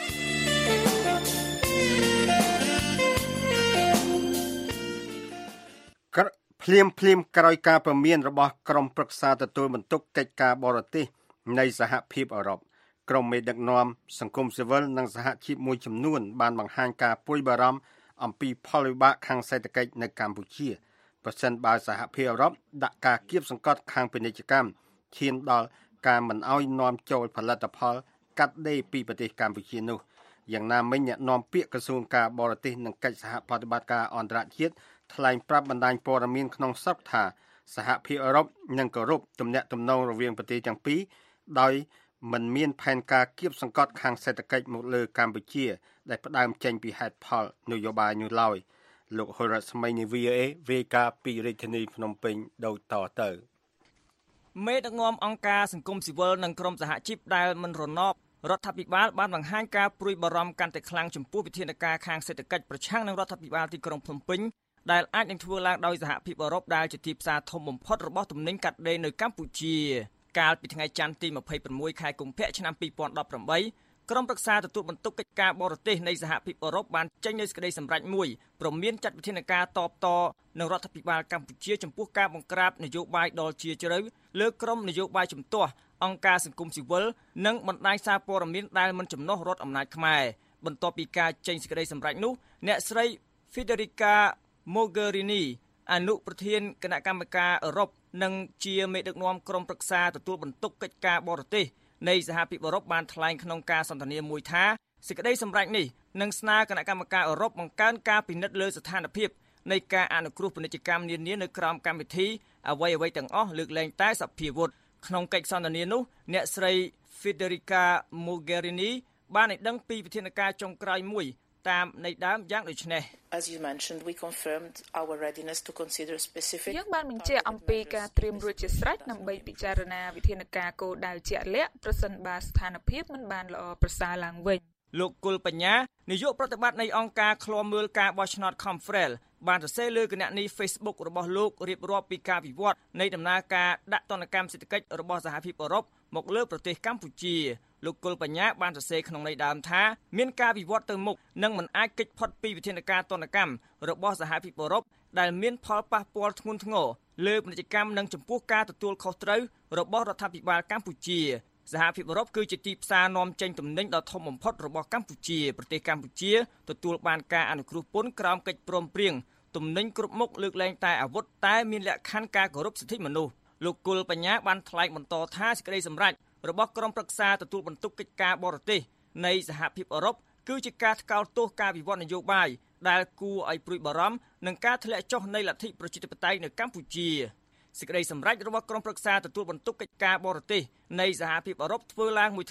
ភ្លាមភ្លាមក្រោយការព្រមានរបស់ក្រុមប្រឹក្សាទទួលបន្ទុកកិច្ចការបរទេសនៃសហភាពអឺរ៉ុបក្រុមមេដឹកនាំសង្គមស៊ីវិលនិងសហជីពមួយចំនួនបានបង្ហាញការព្រួយបារម្ភអំពីផលវិបាកខាងសេដ្ឋកិច្ចនៅកម្ពុជាប្រសិនបើសហភាពអឺរ៉ុបដាក់ការគៀបសង្កត់ខាងពាណិជ្ជកម្មឈានដល់ការមិនអោយនាំចូលផលិតផលកាត់ដេរពីប្រទេសកម្ពុជានោះយ៉ាងណាមិញអ្នកនាំពាក្យក្រសួងការបរទេសនិងកិច្ចសហប្រតិបត្តិការអន្តរជាតិថ្លែងប្រាប់បណ្ដាញព័ត៌មានក្នុងស្រុកថាសហភាពអឺរ៉ុបនឹងគោរពទំនាក់ទំនងរវាងប្រទេសទាំងពីរដោយមិនមានផែនការគៀបសង្កត់ខាងសេដ្ឋកិច្ចមកលើកម្ពុជាដែលផ្ដើមចេញពីហេតុផលនយោបាយនោះឡើយលោកហុលរស្មីនៃ វី អូ អេ វេកាពីរាជធានីភ្នំពេញដូចតទៅមេដឹកនាំអង្គការសង្គមស៊ីវិលនិងក្រុមសហជីពដែលមិនរណបរដ្ឋាភិបាលបានបង្ហាញការព្រួយបារម្ភកាន់តែខ្លាំងចំពោះវិធានការខាងសេដ្ឋកិច្ចប្រឆាំងនឹងរដ្ឋាភិបាលទីក្រុងភ្នំពេញដែលអាចនឹងធ្វើឡើងដោយសហភាពអឺរ៉ុបដែលជាទីផ្សារធំបំផុតរបស់ទំនិញកាត់ដេរនៅកម្ពុជាកាលពីថ្ងៃច័ន្ទទីម្ភៃប្រាំមួយខែកុម្ភៈឆ្នាំពីរពាន់ដប់ប្រាំបីក្រុមប្រឹក្សាទទួលបន្ទុកកិច្ចការបរទេសនៃសហភាពអឺរ៉ុបបានចេញនូវសេចក្តីសម្រេចមួយព្រមមានចាត់វិធានការតបតនឹងរដ្ឋាភិបាលកម្ពុជាចំពោះការបង្ក្រាបនយោបាយដល់ជាជ្រៅលើក្រុមនយោបាយជំទាស់អង្គការសង្គមស៊ីវិលនិងបណ្ដាញសារព័ត៌មានដែលមិនចំណុះរដ្ឋអំណាចខ្មែរបន្ទាប់ពីការចេញសេចក្តីសម្រេចនោះអ្នកស្រី Federica Mogherini អនុប្រធានគណៈកម្មការអឺរ៉ុបនិងជាមេដឹកនាំក្រុមប្រឹក្សាទទួលបន្ទុកកិច្ចការបរទេសនៃសហភាពអឺរ៉ុបបានថ្លែងក្នុងការសន្ទនាមួយថាសេចក្តីសម្រេចនេះនឹងស្នើគណៈកម្មការអឺរ៉ុបបង្កើនការពិនិត្យលើស្ថានភាពនៃការអនុគ្រោះពាណិជ្ជកម្មនានានៅក្រោមកម្មវិធីអ្វីៗទាំងអស់លើកលែងតែសភាវុធក្នុងកិច្ចសន្ទនានោះអ្នកស្រី Federica Mogherini បានឲ្យដឹងពីវិធានការចុងក្រោយមួយតាមនៃដើមយ៉ាងដូចនេះ As you mentioned, we confirmed our readiness to consider specific យើងបានបញ្ជាក់អំពីការត្រៀមរួចជាស្រេចដើម្បីពិចារណាវិធានការគោលដៅជាក់លាក់ប្រសិនបើស្ថានភាពមិនបានល្អប្រសើរឡើងវិញលោកគុលបញ្ញានាយកប្រតិបត្តិនៃអង្គការឃ្លាំមើលការបោះឆ្នោត Confrel បានសរសេរលើគណនី Facebook របស់លោករៀបរាប់ពីការវិវត្តនៃដំណើរការដាក់ទណ្ឌកម្មសេដ្ឋកិច្ចរបស់សហភាពអឺរ៉ុបមកលើប្រទេសកម្ពុជាលោកគុលបញ្ញាបានសរសេរក្នុងន័យដើមថាមានការវិវត្តទៅមុខនិងមិនអាចគេចផុតពីវិធានការទណ្ឌកម្មរបស់សហភាពអឺរ៉ុបដែលមានផលប៉ះពាល់ធ្ងន់ធ្ងរលើពាណិជ្ជកម្មនិងចំពោះការទទួលខុសត្រូវរបស់រដ្ឋាភិបាលកម្ពុជាសហភាពអឺរ៉ុបគឺជាទីផ្សារនាំចេញទំនិញដ៏ធំបំផុតរបស់កម្ពុជាប្រទេសកម្ពុជាទទួលបានការអនុគ្រោះពន្ធក្រោមកិច្ចព្រមព្រៀងទំនិញគ្រប់មុខលើកលែងតែអាវុធតែមានលក្ខខណ្ឌការគោរពសិទ្ធិមនុស្សលោកគុលបញ្ញាបានថ្លែងបន្តថាសេចក្តីសម្រេចរបស់ក្រុមប្រឹក្សាទទួលបន្ទុកកិច្ចការបរទេសនៃសហភាពអឺរ៉ុបគឺជាការថ្កោលទោសការវិវត្តនយោបាយដែលគួរឲ្យព្រួយបារម្ភនឹងការធ្លាក់ចុះនៃលទ្ធិប្រជាធិបតេយ្យនៅកម្ពុជាសេចក្តីសម្រេចរបស់ក្រុមប្រឹក្សាទទួលបន្ទុកកិច្ចការបរទេសនៃសហភាពអឺរ៉ុបធ្វើឡើងមួយថ្ងៃ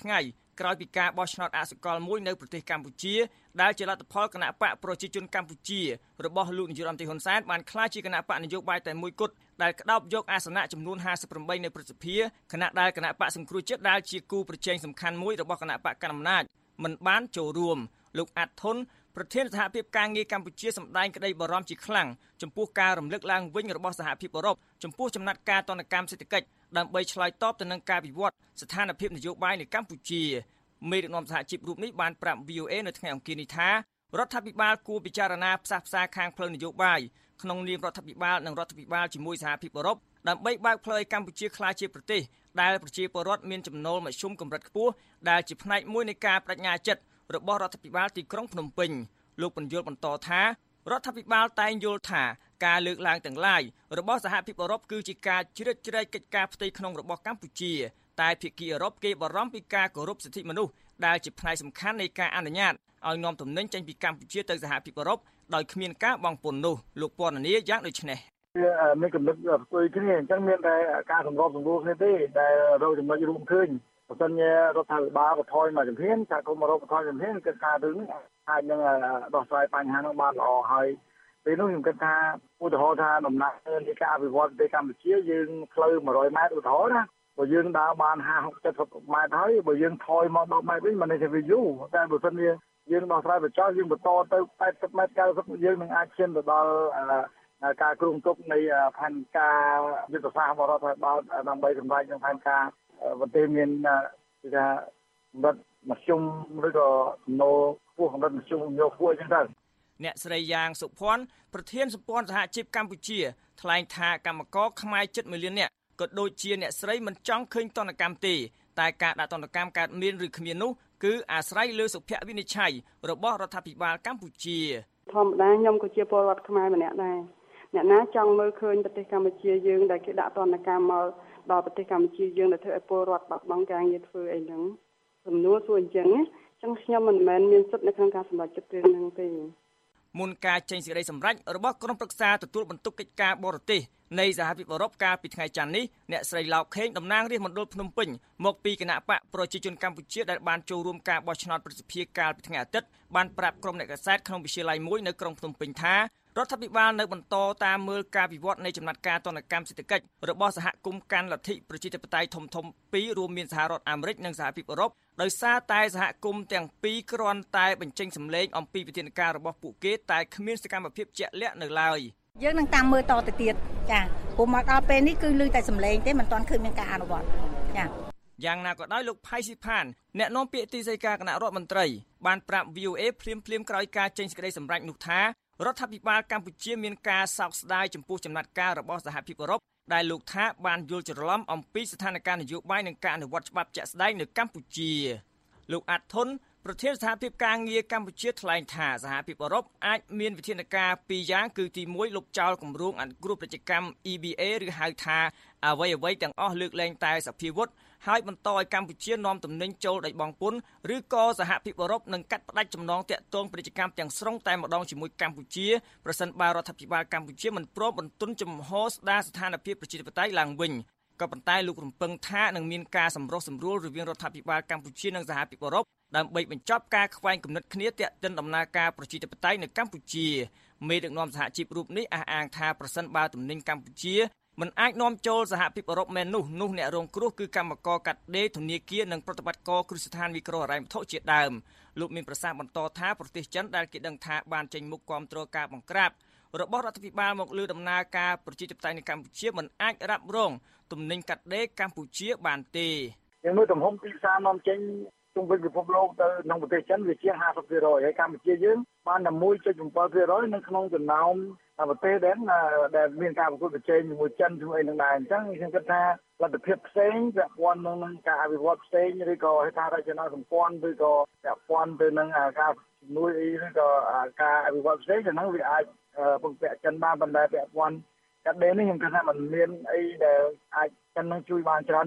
ក្រោយពីការបោះឆ្នោតអសកលមួយនៅប្រទេសកម្ពុជាដែលជាលទ្ធផលគណៈបកប្រជាជនកម្ពុជារបស់លោកនាយករដ្ឋមន្ត្រីហ៊ុនសែនបានក្លាយជាគណៈបកនយោបាយតែមួយគត់ដែលក្តោបយកអាសនៈចំនួនห้าสิบแปดនៅព្រឹទ្ធសភាគណៈដែលគណៈបកសង្គ្រោះជាតិដែលជាគូប្រជែងសំខាន់មួយរបស់គណៈបកកណ្ដាលអំណាចមិនបានចូលរួមលោកអាត់ធុនប្រធានសហភាពការងារកម្ពុជាសម្ដែងក្តីបារម្ភជាខ្លាំងចំពោះការរំលឹកឡើងវិញរបស់សហភាពអឺរ៉ុបចំពោះចំណាត់ការទណ្ឌកម្មសេដ្ឋកិច្ចដើម្បីឆ្លើយតបទៅនឹងការវិវត្តស្ថានភាពនយោបាយនៅកម្ពុជាមេដឹកនាំសហជីពរូបនេះបានប្រាប់ វី អូ អេ នៅថ្ងៃអង្គារនេះថារដ្ឋាភិបាលគួរពិចារណាផ្សះផ្សាខាងផ្លូវនយោបាយក្នុងនាមរដ្ឋាភិបាលនិងរដ្ឋាភិបាលជាមួយសហភាពអឺរ៉ុបដើម្បីបើកផ្លូវឲ្យកម្ពុជាក្លាយជាប្រទេសដែលប្រជាពលរដ្ឋមានចំណូលមធ្យមកម្រិតខ្ពស់ដែលជាផ្នែកមួយនៃការបដិញ្ញាចិត្តរបស់រដ្ឋាភិបាលទីក្រុងភ្នំពេញលោកបញ្យលបន្តថារដ្ឋាភិបាលតែងយល់ថាការលើកឡើងទាំងឡាយរបស់សហភាពអឺរ៉ុបគឺជាការជ្រៀតជ្រែកកិច្ចការផ្ទៃក្នុងរបស់កម្ពុជាតែភាគីអឺរ៉ុបគេបារម្ភពីការគោរពសិទ្ធិមនុស្សដែលជាផ្នែកសំខាន់នៃការអនុញ្ញាតឲ្យនាំទំនិញចេញពីកម្ពុជាទៅសហភាពអឺរ៉ុបដោយគ្មានការបង់ពន្ធនោះលោកពណ៌នាយ៉ាងដូចនេះមានកំណត់ផ្ទុយគ្នាអញ្ចឹងមានតែការសម្របសម្រួលគ្នាទេដែលរកចំណុចរួមឃើញបើសិនជារដ្ឋាភិបាលបន្ថយមកជំហានសហគមន៍អឺរ៉ុបបន្ថយជំហានគឺការរឿងនេះអាចនឹងដោះស្រាយបញ្ហានោះបានល្អហើយពេលនោះខ្ញុំគិតថាឧទាហរណ៍ថាដំណើរនៃការអភិវឌ្ឍប្រទេសកម្ពុជាយើងផ្លូវmột trămម៉ែត្រឧទាហរណ៍ណាបើយើងដើរបានห้า หก เจ็ด ម៉ែត្រហើយបើយើងថយមក10ម៉ែត្រវិញមិនន័យថាវាយូរតែបើសិនជាយើងដោះស្រាយបញ្ចុះយើងបន្តទៅแปดสิบម៉ែត្រเก้าสิบយើងនឹងអាចឈានទៅដល់ការគ្រោងទុកនៃផែនការយុទ្ធសាស្ត្ររបស់រដ្ឋាភិបាលដើម្បីសម្រេចនឹងផែនការប្រទេសមានគេថាកម្រិតមធ្យមឬក៏ចំណូលខ្ពស់កម្រិតមធ្យមយកខ្ពស់អញ្ចឹងទៅអ្នកស្រីយ៉ាងសុភ័ណ្ឌប្រធានសម្ព័ន្ធសហជីពកម្ពុជាថ្លែងថាកម្មករខ្មែរជិតមួយលាននាក់ក៏ដូចជាអ្នកស្រីមិនចង់ឃើញទណ្ឌកម្មទេតែការដាក់ទណ្ឌកម្មកើតមានឬគ្មាននោះគឺអាស្រ័យលើសុភវិនិច្ឆ័យរបស់រដ្ឋាភិបាលកម្ពុជាធម្មតាខ្ញុំក៏ជាពលរដ្ឋខ្មែរម្នាក់ដែរអ្នកណាចង់មើលឃើញប្រទេសកម្ពុជាយើងដែលគេដាក់ទណ្ឌកម្មមកដល់ប្រទេសកម្ពុជាយើងដែលធ្វើឲ្យពលរដ្ឋបាត់បង់ការងារធ្វើអីហ្នឹងសំណួរសួរអញ្ចឹងណាអញ្ចឹងខ្ញុំមិនមែនមានសិទ្ធិនៅក្នុងការសម្រេចចិត្តរឿងហ្នឹងទេមុនការចេញសេចក្តីសម្រេចរបស់ក្រុមប្រឹក្សាទទួលបន្ទុកកិច្ចការបរទេសនៃសហភាពអឺរ៉ុបកាលពីថ្ងៃច័ន្ទនេះអ្នកស្រីឡោកខេងតំណាងរាជមណ្ឌលភ្នំពេញមកពីគណៈបកប្រជាជនកម្ពុជាដែលបានចូលរួមការបោះឆ្នោតប្រសិទ្ធភាពកាលពីថ្ងៃអាទិត្យបានប្រាប់ក្រុមអ្នកកាសែតក្នុងវិទ្យាល័យមួយនៅក្រុងភ្នំពេញថារដ្ឋាភិបាលនៅបន្តតាមមើលការវិវត្តនៃចំណាត់ការទណ្ឌកម្មសេដ្ឋកិច្ចរបស់សហគមន៍កាន់លទ្ធិប្រជាធិបតេយ្យធំធំពីររួមមានសហរដ្ឋអាមេរិកនិងសហភាពអឺរ៉ុបដោយសារតែសហគមន៍ទាំងពីរគ្រាន់តែបញ្ចេញសម្លេងអំពីវិធានការរបស់ពួកគេតែគ្មានសកម្មភាពជាក់លាក់នៅឡើយយើងនឹងតាមមើលតទៅទៀតចាព្រោះមកដល់ពេលនេះគឺឮតែសម្លេងទេមិនទាន់ឃើញមានការអនុវត្តចាយ៉ាងណាក៏ដោយលោកផៃស៊ីផានអ្នកនាំពាក្យទីស្តីការគណៈរដ្ឋមន្ត្រីបានប្រាប់ វី អូ អេ ភ្លាមភ្លាមក្រោយការចេញសេចក្តីសម្រេចនោះថារដ្ឋាភិបាលកម្ពុជាមានការសោកស្ដាយចំពោះចំណាត់ការរបស់សហភាពអឺរ៉ុបដែលលោកថាបានយល់ច្រឡំអំពីស្ថានភាពនយោបាយនិងការអនុវត្តច្បាប់ជាក់ស្ដែងនៅកម្ពុជាលោកអាត់ធុនប្រធានសហភាពការងារកម្ពុជាថ្លែងថាសហភាពអឺរ៉ុបអាចមានវិធានការពីរយ៉ាងគឺទីមួយលុបចោលគម្រោងអនុគ្រោះពាណិជ្ជកម្ម អ៊ី ប៊ី អេ ឬហៅថាអ្វីអ្វីទាំងអស់លើកលែងតែសភាវុធហើយបន្តឲ្យកម្ពុជានាំទំនិញចូលដោយបង់ពន្ធឬក៏សហភាពអឺរ៉ុបនឹងកាត់ផ្តាច់ចំណងទាក់ទងពាណិជ្ជកម្មទាំងស្រុងតែម្ដងជាមួយកម្ពុជាប្រសិនបើរដ្ឋាភិបាលកម្ពុជាមិនព្រមបន្ទន់ជំហរស្ដារស្ថានភាពប្រជាធិបតេយ្យឡើងវិញក៏ប៉ុន្តែលោករំពឹងថានឹងមានការសម្រុះសម្រួលរវាងរដ្ឋាភិបាលកម្ពុជានិងសហភាពអឺរ៉ុបដើម្បីបញ្ចប់ការខ្វែងគំនិតគ្នាទាក់ទិនដំណើរការប្រជាធិបតេយ្យនៅកម្ពុជាមេដឹកនាំសហជីពរូបនេះអះអាងថាប្រសិនបើទំនិញកម្ពុជាមិនអាចនាំចូលសហភាពអឺរ៉ុបមែននោះនោះអ្នករងគ្រោះគឺកម្មករកាត់ដេរធនាគារនិងប្រតិបត្តិការគ្រឹះស្ថានមីក្រូហិរញ្ញវត្ថុជាដើមលោកមានប្រសាសន៍បន្តថាប្រទេសចិនដែលគេដឹងថាបានចេញមុខគាំទ្រការបង្ក្រាបរបស់រដ្ឋាភិបាលមកលើដំណើរការប្រជាធិបតេយ្យនៅកម្ពុជាមិនអាចរ៉ាប់រងទំនិញកាត់ដេរកម្ពុជាបានទេយើងមើលទំហំទីផ្សារនាំចេញជុំវិញពិភពលោកទៅក្នុងប្រទេសចិនវាជាងห้าสิบ%ហើយកម្ពុជាយើងបានតែone point seven percent នៅក្នុងចំណោមប្រទេសដែលដែលមានការប្រកួតប្រជែងជាមួយចិនជាមួយអីនឹងដែរអញ្ចឹងខ្ញុំគិតថាលទ្ធភាពផ្សេងពាក់ព័ន្ធនឹងការអភិវឌ្ឍផ្សេងឬក៏ហេដ្ឋារចនាសម្ព័ន្ធឬក៏ពាក់ព័ន្ធទៅនឹងការជំនួយអីឬក៏ការអភិវឌ្ឍផ្សេងទៅនឹងវាអាចពឹងពាក់ចិនបានប៉ុន្តែពាក់ព័ន្ធកាត់ដេរនេះខ្ញុំគិតថាมันមានអីដែលអាចចិននឹងជួយបានច្រើនទេ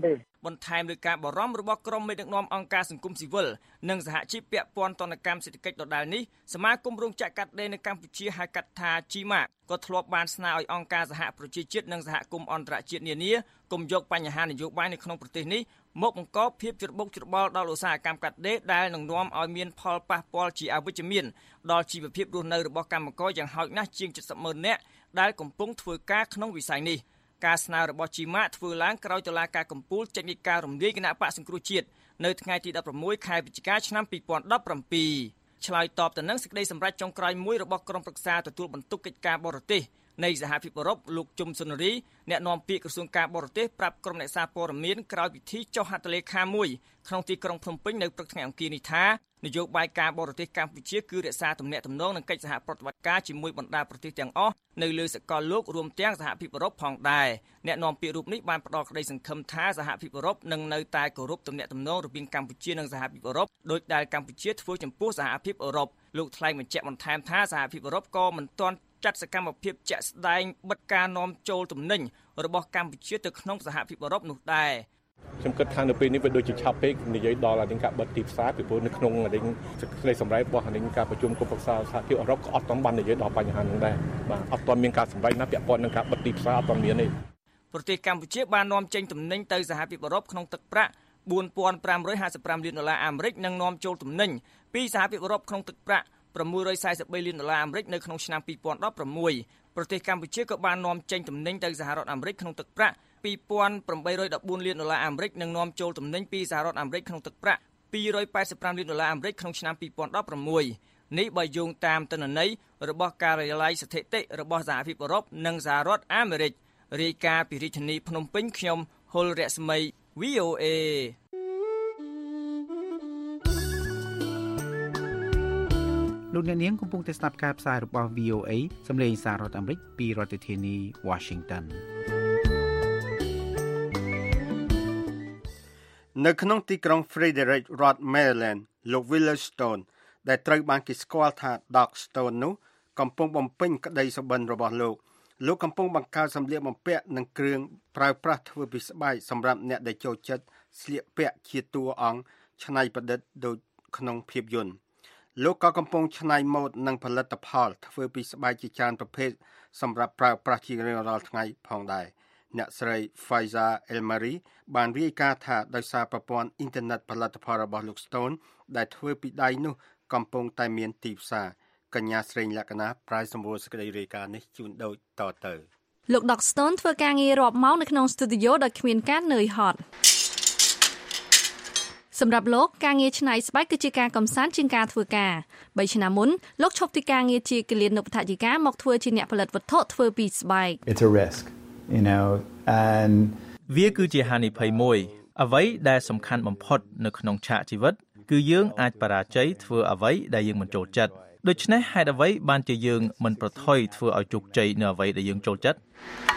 បន្ថែមលើការបារម្ភរបស់ក្រុមមេដឹកនាំអង្គការសង្គមស៊ីវិលនិងសហជីពពាក់ព័ន្ធទណ្ឌកម្មសេដ្ឋកិច្ចដដែលនេះសមាគមរោងចក្រកាត់ដេរនៅកម្ពុជាហៅកាត់ថា ជីម៉ាក ក៏ធ្លាប់បានស្នើឲ្យអង្គការសហប្រជាជាតិនិងសហគមន៍អន្តរជាតិនានាកុំយកបញ្ហានយោបាយនៅក្នុងប្រទេសនេះមកបង្កភាពច្របូកច្របល់ដល់ឧស្សាហកម្មកាត់ដេរដែលនឹងនាំឲ្យមានផលប៉ះពាល់ជាអវិជ្ជមានដល់ជីវភាពរស់នៅរបស់កម្មករយ៉ាងហោចណាស់ជាងเจ็ดสิบម៉ឺននាក់ដែលកំពុងធ្វើការក្នុងវិស័យនេះការស្នើរបស់ជីម៉ាកធ្វើឡើងក្រោយតុលាការកំពូលចេញដីការរំលាយគណៈបក្សសង្គ្រោះជាតិនៅថ្ងៃទីដប់ប្រាំមួយខែវិច្ឆិកាឆ្នាំពីរពាន់ដប់ប្រាំពីរឆ្លើយតបទៅនឹងសេចក្តីសម្រេចចុងក្រោយមួយរបស់ក្រុមប្រឹក្សាទទួលបន្ទុកកិច្ចការបរទេសនៃសហភាពអឺរ៉ុបលោកជុំសុនរីអ្នកនាំពាក្យក្រសួងការបរទេសប្រាប់ក្រុមអ្នកសារព័ត៌មានក្រោយពិធីចុះហត្ថលេខាមួយក្នុងទីក្រុងភ្នំពេញនៅព្រឹកថ្ងៃអង្គារនេះថានយោបាយការបរទេសកម្ពុជាគឺរក្សាទំនាក់ទំនងនិងកិច្ចសហប្រតិបត្តិការជាមួយបណ្ដាប្រទេសទាំងអស់នៅលើសកលលោករួមទាំងសហភាពអឺរ៉ុបផងដែរអ្នកនាំពាក្យរូបនេះបានផ្ដល់ក្តីសង្ឃឹមថាសហភាពអឺរ៉ុបនឹងនៅតែគោរពទំនាក់ទំនងរវាងកម្ពុជានិងសហភាពអឺរ៉ុបដោយដែលកម្ពុជាធ្វើចំពោះសហភាពអឺរ៉ុបលោកថ្លែងបញ្ជាក់បន្ថែមថាសហភាពអឺរ៉ុបក៏មិនទាន់ចាត់សកម្មភាពជាក់ស្ដែងបិទការនាំចូលទំនិញរបស់កម្ពុជាទៅក្នុងសហភាពអឺរ៉ុបនោះដែរខ្ញុំគិតថានៅពេលនេះវាដូចជាឆាប់ពេកនិយាយដល់អានឹងការបិទទីផ្សារពីព្រោះនៅក្នុងអានឹងសេចក្តីសម្រេចរបស់អានឹងការប្រជុំគណៈប្រឹក្សាសហភាពអឺរ៉ុបក៏អត់ទាន់បាននិយាយដល់បញ្ហាហ្នឹងដែរបាទអត់ទាន់មានការសម្រេចណាពាក់ព័ន្ធនឹងការបិទទីផ្សារអត់ទាន់មានទេប្រទេសកម្ពុជាបាននាំចេញទំនិញទៅសហភាពអឺរ៉ុបក្នុងទឹកប្រាក់បួនពាន់ប្រាំរយហាសិបប្រាំលានដុល្លារអាមេរិកនិងនាំចូលទំនិញពីសហភាពអឺរ៉ុបក្នុងទឹកប្រាក់ប្រាំមួយរយសែសិបបីលានដុល្លារអាមេរិកនៅក្នុងឆ្នាំពីរពាន់ដប់ប្រាំមួយប្រទេសកម្ពុជាក៏បាននាំចេញទំនិញទៅសហរដ្ឋអាមេរិកក្នុងទឹកប្រាក់ពីរពាន់ប្រាំបីរយដប់បួនលានដុល្លារអាមេរិកនិងនាំចូលទំនិញពីសហរដ្ឋអាមេរិកក្នុងទឹកប្រាក់ពីររយប៉ែតសិបប្រាំលានដុល្លារអាមេរិកក្នុងឆ្នាំពីរពាន់ដប់ប្រាំមួយនេះបើយោងតាមទិន្នន័យរបស់ការិយាល័យស្ថិតិរបស់សហភាពអឺរ៉ុបនិងសហរដ្ឋអាមេរិករាយការណ៍ពីរាជធានីភ្នំពេញខ្ញុំហុលរស្មី វី អូ เอលោកអ្នកនាងកំពុងតែស្ដាប់ការផ្សាយរបស់ វី អូ เอ សម្លេងសាររដ្ឋអាមេរិកពីរដ្ឋធានី Washington នៅក្នុងទីក្រុង Frederick រដ្ឋ Maryland លោក Willowstone ដែលត្រូវបានគេស្គាល់ថា Doc Stone នោះកំពុងបំពេញក្តីសុបិនរបស់លោកលោកកំពុងបង្កើតសម្លៀកបំពាក់និងគ្រឿងប្រើប្រាស់ធ្វើពីស្បែកសម្រាប់អ្នកដែលចូលចិត្តស្លៀកពាក់ជាតួអង្គច្នៃប្រឌិតដូចក្នុងភាពយន្តលោកក៏កំពុងច្នៃម៉ូដនិងផលិតផលធ្វើពីស្បែកជាច្រើនប្រភេទសម្រាប់ប្រើប្រាស់ជារៀងរាល់ថ្ងៃផងដែរអ្នកស្រី Faiza Elmari បានរាយការណ៍ថាដោយសារប្រព័ន្ធអ៊ីនធឺណិតផលិតផលរបស់លោក Stone ដែលធ្វើពីដៃនោះកំពុងតែមានទីផ្សារកញ្ញាស្រីលក្ខណៈប្រាយសម្រួលសេចក្តីរាយការណ៍នេះជូនដូចតទៅលោក Doc Stone ធ្វើការងាររាប់ម៉ោងនៅក្នុងស្ទូឌីយោដោយគ្មានការនឿយហត់សម្រាប់លោកការងារច្នៃស្បែកគឺជាការកំសាន្តជាងការធ្វើការបីឆ្នាំមុនលោកឈប់ពីការងារជាគិលានុបដ្ឋាយិកាមកធ្វើជាអ្នកផលិតវត្ថុធ្វើពីស្បែក It's a risk you know and វាគឺជាហានិភ័យមួយអ្វីដែលសំខាន់បំផុតនៅក្នុងឆាកជីវិតគឺយើងអាចបរាជ័យធ្វើអ្វីដែលយើងមិនចូលចិត្តដូច្នេះហេតុអ្វីបានជាយើងមិនប្រថុយធ្វើឲ្យជោគជ័យនៅអ្វីដែលយើងចូលចិត្ត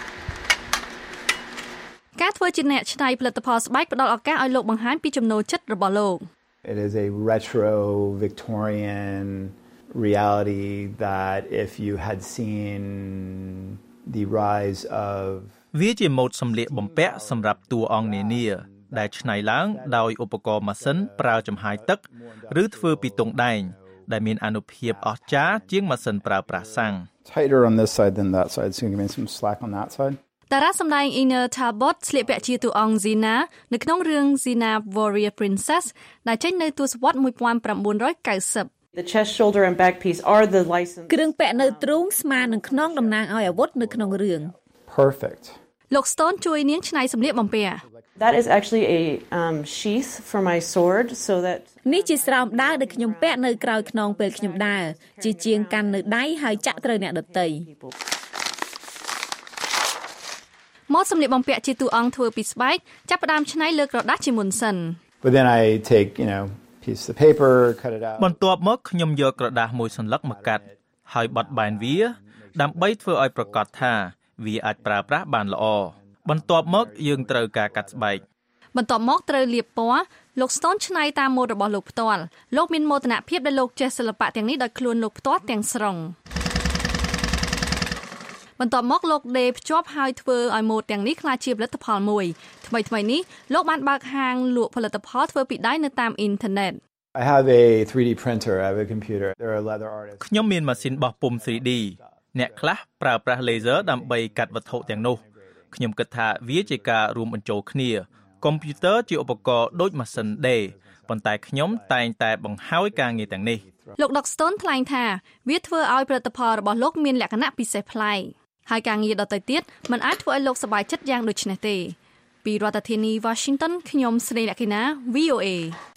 ការធ្វើជាអ្នកច្នៃផលិតផលស្បែកផ្ដល់ឱកាសឲ្យលោកបង្ហាញពីចំណូលចិត្តរបស់លោក It is a retro Victorian reality that if you had seen the rise of វាជាម៉ូដសម្លៀកបំពាក់សម្រាប់តួអង្គនានាដែលច្នៃឡើងដោយឧបករណ៍ម៉ាស៊ីនប្រើចំហាយទឹកឬធ្វើពីទង់ដែងដែលមានអានុភាពអស្ចារ្យជាងម៉ាស៊ីនប្រើប្រាស់សាំង tighter on this side than that side so you can make some slack on that side តារាសម្ដែង Ina Talbot ស្លៀកពាក់ជាតួអង្គ Xena នៅក្នុងរឿង Xena Warrior Princess ដែលចេញនៅទសវត្សរ៍nineteen ninety The chest, shoulder and back piece are the license គ្រឿងពាក់នៅទ្រូងស្មានិងខ្នងតំណាងឲ្យអាវុធនៅក្នុងរឿង Perfect លោក Stone ជួយនាងច្នៃសម្លៀកបំពាក់ That is actually a um sheath for my sword so that នេះជាស្រោមដាវដែលខ្ញុំពាក់នៅក្រោយខ្នងពេលខ្ញុំដើរជាជាងកាន់នៅដៃហើយចាក់ត្រូវអ្នកដទៃម៉ូដសម្លៀកបំពាក់ជាតួអង្គធ្វើពីស្បែកចាប់ផ្ដើមច្នៃលើក្រដាសជាមុនសិន But then I take you know piece of paper cut it out បន្ទាប់មកខ្ញុំយកក្រដាសមួយសន្លឹកមកកាត់ហើយបត់បែនវាដើម្បីធ្វើឲ្យប្រកាសថាវាអាចប្រើប្រាស់បានល្អបន្ទាប់មកយើងត្រូវការកាត់ស្បែកបន្ទាប់មកត្រូវលាបពណ៌លោក Stone ច្នៃតាមម៉ូដរបស់លោកផ្ទាល់លោកមានមោទនភាពដែលលោកចេះសិល្បៈទាំងនេះដោយខ្លួនលោកផ្ទាល់ទាំងស្រុងបន្ទាប់មកលោកដេភ្ជាប់ហើយធ្វើឲ្យម៉ូដទាំងនេះក្លាយជាផលិតផលមួយថ្មីថ្មីនេះលោកបានបើកហាងលក់ផលិតផលធ្វើពីដៃនៅតាមអ៊ីនធឺណិត I have a three D printer, I have a computer. There are leather artists. ខ្ញុំមានម៉ាស៊ីនបោះពុម្ព three D អ្នកខ្លះប្រើប្រាស់ laser ដើម្បីកាត់វត្ថុទាំងនោះខ្ញុំគិតថាវាជាការរួមបញ្ចូលគ្នាកុំព្យូទ័រជាឧបករណ៍ដូចម៉ាស៊ីនដេរប៉ុន្តែខ្ញុំតែងតែបង្ហើយការងារទាំងនេះលោក Dockstone ថ្លែងថាវាធ្វើឲ្យផលិតផលរបស់លោកមានលក្ខណៈពិសេសប្លែកហើយការងារដទៃទៀតមិនអាចធ្វើឲ្យលោកសប្បាយចិត្តយ៉ាងដូចនេះទេពីរដ្ឋធានី Washington ខ្ញុំស្រីលក្ខិណា V O A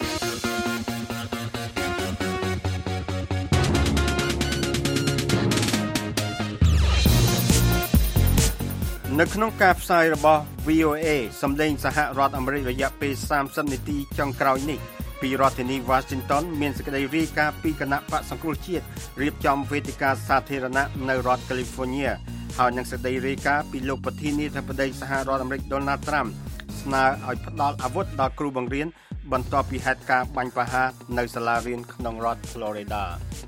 នៅក្នុងការផ្សាយរបស់ V O A សម្លេងសហរដ្ឋអាមេរិករយៈពេលសាមសិបនាទីចុងក្រោយនេះពីរដ្ឋធានី Washington មានសេចក្តីរាយការណ៍ពីគណៈបក្សសង្គ្រោះជាតិរៀបចំវេទិកាសាធារណៈនៅរដ្ឋ California ហើយនឹងសេចក្តីរាយការណ៍ពីលោកប្រធានាធិបតីសហរដ្ឋអាមេរិក Donald Trump ស្នើឲ្យផ្ដល់អាវុធដល់គ្រូបង្រៀនបន្ទាប់ពីហេតុការណ៍បាញ់ប្រហារនៅសាលារៀនក្នុងរដ្ឋ Florida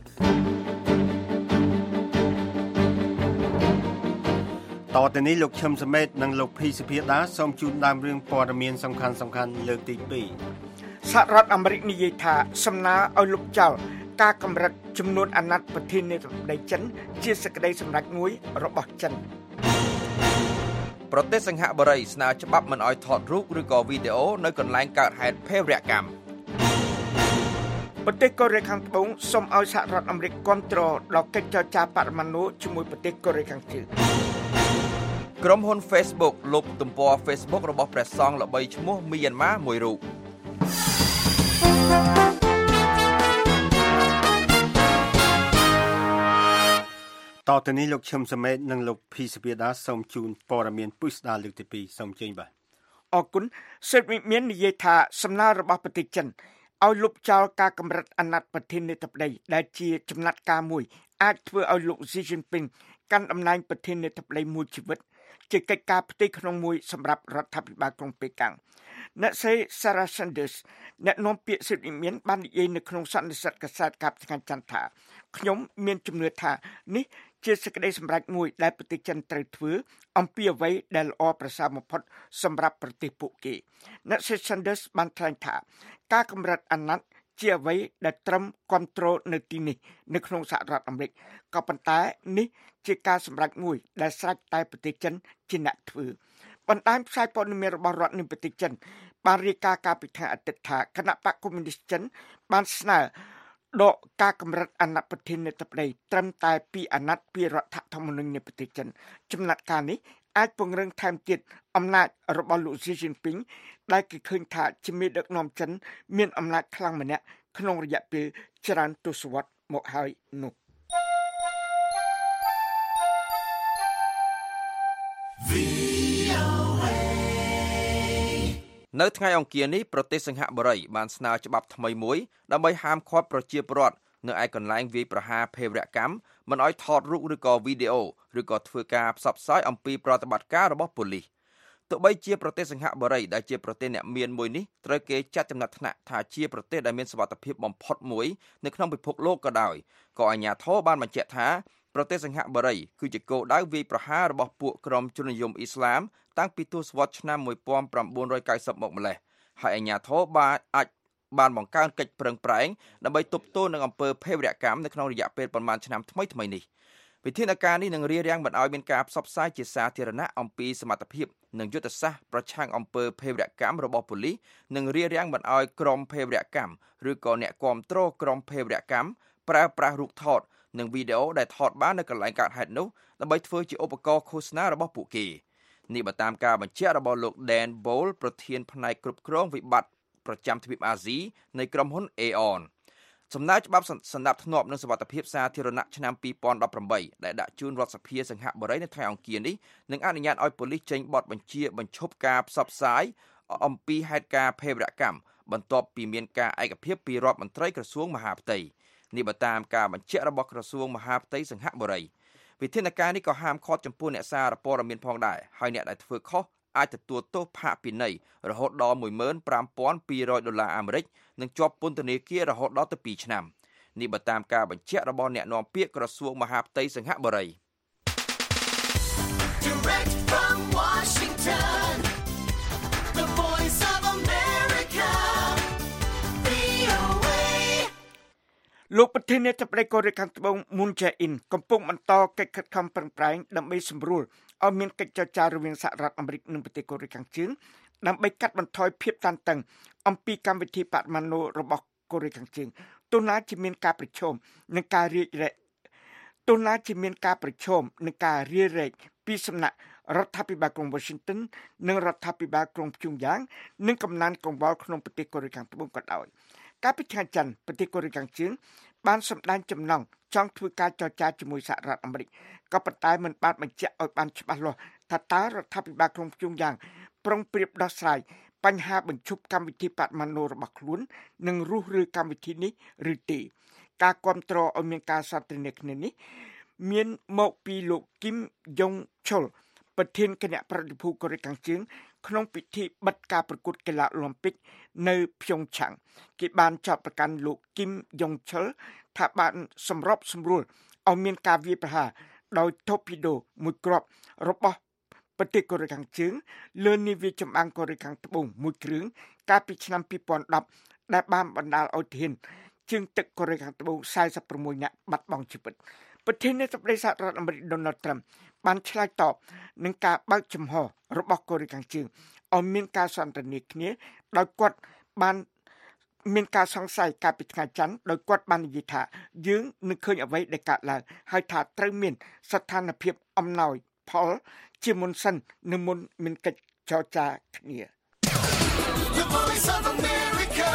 តទៅនេះលោកឈឹមសមេតនិងលោកភីសុភាដាសូមជូនដើមរឿងព័ត៌មានសំខាន់សំខាន់លើកទីពីរសហរដ្ឋអាមេរិកនិយាយថាសំណើឲ្យលុបចោលការកម្រិតចំនួនអាណត្តិប្រធានាធិបតីចិនជាសេចក្តីសម្រេចមួយរបស់ចិនប្រទេសសិង្ហបុរីស្នើច្បាប់មិនឲ្យថតរូបឬក៏វីដេអូនៅកន្លែងកើតហេតុភេរវកម្មប្រទេសកូរ៉េខាងត្បូងសូមឲ្យសហរដ្ឋអាមេរិកគាំទ្រដល់កិច្ចចរចាបរិមាណូជាមួយប្រទេសកូរ៉េខាងជើងក្រុមហ៊ុន Facebook លុបទំព័រ Facebook របស់ព្រះសង្ឃល្បីឈ្មោះមីយ៉ាន់ម៉ាមួយរូបតទៅនេះលោកឈឹមសមេតនិងលោកភីសុភាដាសូមជូនព័ត៌មានពុស្ដាលើកទីពីរសូមជើញបាទអរគុណសិទ្ធិវិមាននិយាយថាសំណើរបស់ប្រទេសចិនឲ្យលុបចោលការកម្រិតអាណត្តិប្រធានាធិបតីដែលជាចំណាត់ការមួយអាចធ្វើឲ្យលោក Xi Jinping កាន់តំណែងប្រធានាធិបតីមួយជីវិតជាកិច្ចការផ្ទៃក្នុងមួយសម្រាប់រដ្ឋាភិបាលក្រុងប៉េកាំងអ្នកស្រី Sarah Sanders អ្នកនាំពាក្យសិទ្ធិវិមានបាននិយាយនៅក្នុងសន្និសីទកាសែតកាប់ថ្ងៃច័ន្ទថាខ្ញុំមានជំនឿថានេះជាសេចក្តីសម្រេចមួយដែលប្រទេសចិនត្រូវធ្វើអំពីអ្វីដែលល្អប្រសើរបំផុតសម្រាប់ប្រទេសពួកគេអ្នកស្រី Sanders បានថ្លែងថាការកម្រិតអាណត្តិជាអ្វីដែលត្រឹមគ្រប់គ្រងនៅទីនេះនៅក្នុងសហរដ្ឋអាមេរិកក៏ប៉ុន្តែនេះជាការសម្រេចមួយដែលស្រេចតែប្រទេសចិនជាអ្នកធ្វើបណ្ដាញផ្សាយព័ត៌មានរបស់រដ្ឋនៃប្រទេសចិនបានរាយការណ៍កាលពីថ្ងៃអាទិត្យថាគណៈបកកុម្មុយនីសចិនបានស្នើដកការកម្រិតអាណត្តិប្រធានាធិបតីត្រឹមតែពីរអាណត្តិពីរដ្ឋធម្មនុញ្ញនៃប្រទេសចិនចំណាត់ការនេះអាចពង្រឹងថែមទៀតអំណាចរបស់លោក Xi Jinping ដែលគេឃើញថាជាមេដឹកនាំចិនមានអំណាចខ្លាំងម្នាក់ក្នុងរយៈពេលច្រើនទសវត្សរ៍មកហើយនោះនៅថ្ងៃអង្គារនេះប្រទេសសិង្ហបុរីបានស្នើច្បាប់ថ្មីមួយដើម្បីហាមឃាត់ប្រជាពលរដ្ឋនៅឯកន្លែងវាយប្រហារភេរវកម្មមិនឲ្យថតរូបឬក៏វីដេអូឬក៏ធ្វើការផ្សព្វផ្សាយអំពីប្រតិបត្តិការរបស់ប៉ូលីសទោះបីជាប្រទេសសិង្ហបុរីដែលជាប្រទេសអ្នកមានមួយនេះត្រូវគេចាត់ចំណាត់ថ្នាក់ថាជាប្រទេសដែលមានសុវត្ថិភាពបំផុតមួយនៅក្នុងពិភពលោកក៏ដោយក៏អាជ្ញាធរបានបញ្ជាក់ថាប្រទេសសិង្ហបុរីគឺជាគោលដៅវាយប្រហាររបស់ពួកក្រុមជននិយមអ៊ីស្លាមតាំងពីទសវត្សរ៍ឆ្នាំmột nghìn chín trăm chín mươiមកម្លេះហើយអាជ្ញាធរបានអាចបានបង្កើនកិច្ចប្រឹងប្រែងដើម្បីទប់ទល់នឹងអំពើភេរវកម្មនៅក្នុងរយៈពេលប្រមាណឆ្នាំថ្មីថ្មីនេះវិធានការនេះនឹងរារាំងមិនឲ្យមានការផ្សព្វផ្សាយជាសាធារណៈអំពីសមត្ថភាពនិងយុទ្ធសាស្ត្រប្រឆាំងអំពើភេរវកម្មរបស់ប៉ូលីសនិងរារាំងមិនឲ្យក្រុមភេរវកម្មឬក៏អ្នកគាំទ្រក្រុមភេរវកម្មប្រើប្រាស់រូបថតនិងវីដេអូដែលថតបាននៅកន្លែងកើតហេតុនោះដើម្បីធ្វើជាឧបករណ៍ឃោសនារបស់ពួកគេនេះបើតាមការបញ្ជាក់របស់លោក Dan Bowl ប្រធានផ្នែកគ្រប់គ្រងវិបត្តិប្រចាំទ្វីបអាស៊ីនៃក្រុមហ៊ុន Aeon សំណើច្បាប់សណ្ដាប់ធ្នាប់និងសុវត្ថិភាពសាធារណៈឆ្នាំពីរពាន់ដប់ប្រាំបីដែលដាក់ជូនរដ្ឋសភាសិង្ហបុរីនៅថ្ងៃអង្គារនេះនឹងអនុញ្ញាតឲ្យប៉ូលីសចេញបទបញ្ជាបញ្ឈប់ការផ្សព្វផ្សាយអំពីហេតុការណ៍ភេរវកម្មបន្ទាប់ពីមានការឯកភាពពីរដ្ឋមន្ត្រីក្រសួងមហាផ្ទៃនេះបើតាមការបញ្ជាក់របស់ក្រសួងមហាផ្ទៃសិង្ហបុរីវិធានការនេះក៏ហាមឃាត់ចំពោះអ្នកសារព័ត៌មានផងដែរហើយអ្នកដែលធ្វើខុសអាចទទួលទោសផាកពិន័យរហូតដល់một nghìn năm trămពីររយដុល្លារអាមេរិកនិងជាប់ពន្ធនាគាររហូតដល់ទៅពីរឆ្នាំនេះបើតាមការបញ្ជាក់របស់អ្នកនាំពាក្យក្រសួងមហាផ្ទៃសិង្ហបុរី Direct from Washington, the voice of America, វី អូ เอលោកប្រធានាធិបតីកូរ៉េខាងត្បូង Moon Jae-in កំពុងបន្តកិច្ចខិតខំប្រឹងប្រែងដើម្បីសម្រួលឲ្យមានកិច្ចចរចារវាងសហរដ្ឋអាមេរិកនិងប្រទេសកូរ៉េខាងជើងដើម្បីកាត់បន្ថយភាពតានតឹងអំពីកម្មវិធីបដិមាណូរបស់កូរ៉េខាងជើងទោះណាជាមានការប្រឈមនឹងការរាយរែកទោះណាជាមានការប្រឈមនឹងការរាយរែកពីសំណាក់រដ្ឋាភិបាលក្រុង Washington និងរដ្ឋាភិបាលក្រុងភ្យុងយ៉ាងនិងកំណើនកង្វល់ក្នុងប្រទេសកូរ៉េខាងត្បូងក៏ដោយកាលពីថ្ងៃច័ន្ទប្រទេសកូរ៉េខាងជើងបានសម្ដែងចំណងចង់ធ្វើការចរចាជាមួយសហរដ្ឋអាមេរិកក៏ប៉ុន្តែមិនបានបញ្ជាក់ឲ្យបានច្បាស់លាស់ថាតើរដ្ឋាភិបាលក្រុងភ្យុងយ៉ាងប្រុងប្រៀបដោះស្រាយបញ្ហាបញ្ឈប់កម្មវិធីបដិមាណូរបស់ខ្លួននឹងរុះរើកម្មវិធីនេះឬទេការគ្រប់គ្រងឲ្យមានការសន្ទនាគ្នានេះមានមកពីលោកគីមយ៉ុងឆុលប្រធានគណៈប្រតិភូកូរ៉េខាងជើងក្នុងពិធីបិទការប្រកួតកីឡាអូឡ িম্প ិកនៅភ្យុងឆាំងគេបានចោទប្រកាន់លោកគីមយ៉ុងឆុលថាបានសម្របសម្រួលឲ្យមានការវាយប្រហារដោយថូពីដូមួយគ្រាប់របស់ប្រទេសកូរ៉េខាងជើងលើនាវាចម្បាំងកូរ៉េខាងត្បូងមួយគ្រឿងកាលពីឆ្នាំពីរពាន់ដប់ដែលបានបណ្ដាលឲ្យទាហានជើងទឹកកូរ៉េខាងត្បូងសែនសិប៦នាក់បាត់បង់ជីវិតប្រធានាធិបតីសហរដ្ឋអាមេរិក Donald Trump បានឆ្លើយតបនឹងការបើកចំហរបស់កូរ៉េខាងជើងឲ្យមានការសន្ទនាគ្នាដោយគាត់បានមានការសង្ស័យកាលពីថ្ងៃច័ន្ទដោយគាត់បាននិយាយថាយើងនឹងឃើញអ្វីដែលកើតឡើងហើយថាត្រូវមានស្ថានភាពអំណោយផលជាមុនសិននឹងមុនមានកិច្ចចរចាគ្នា The voice of America,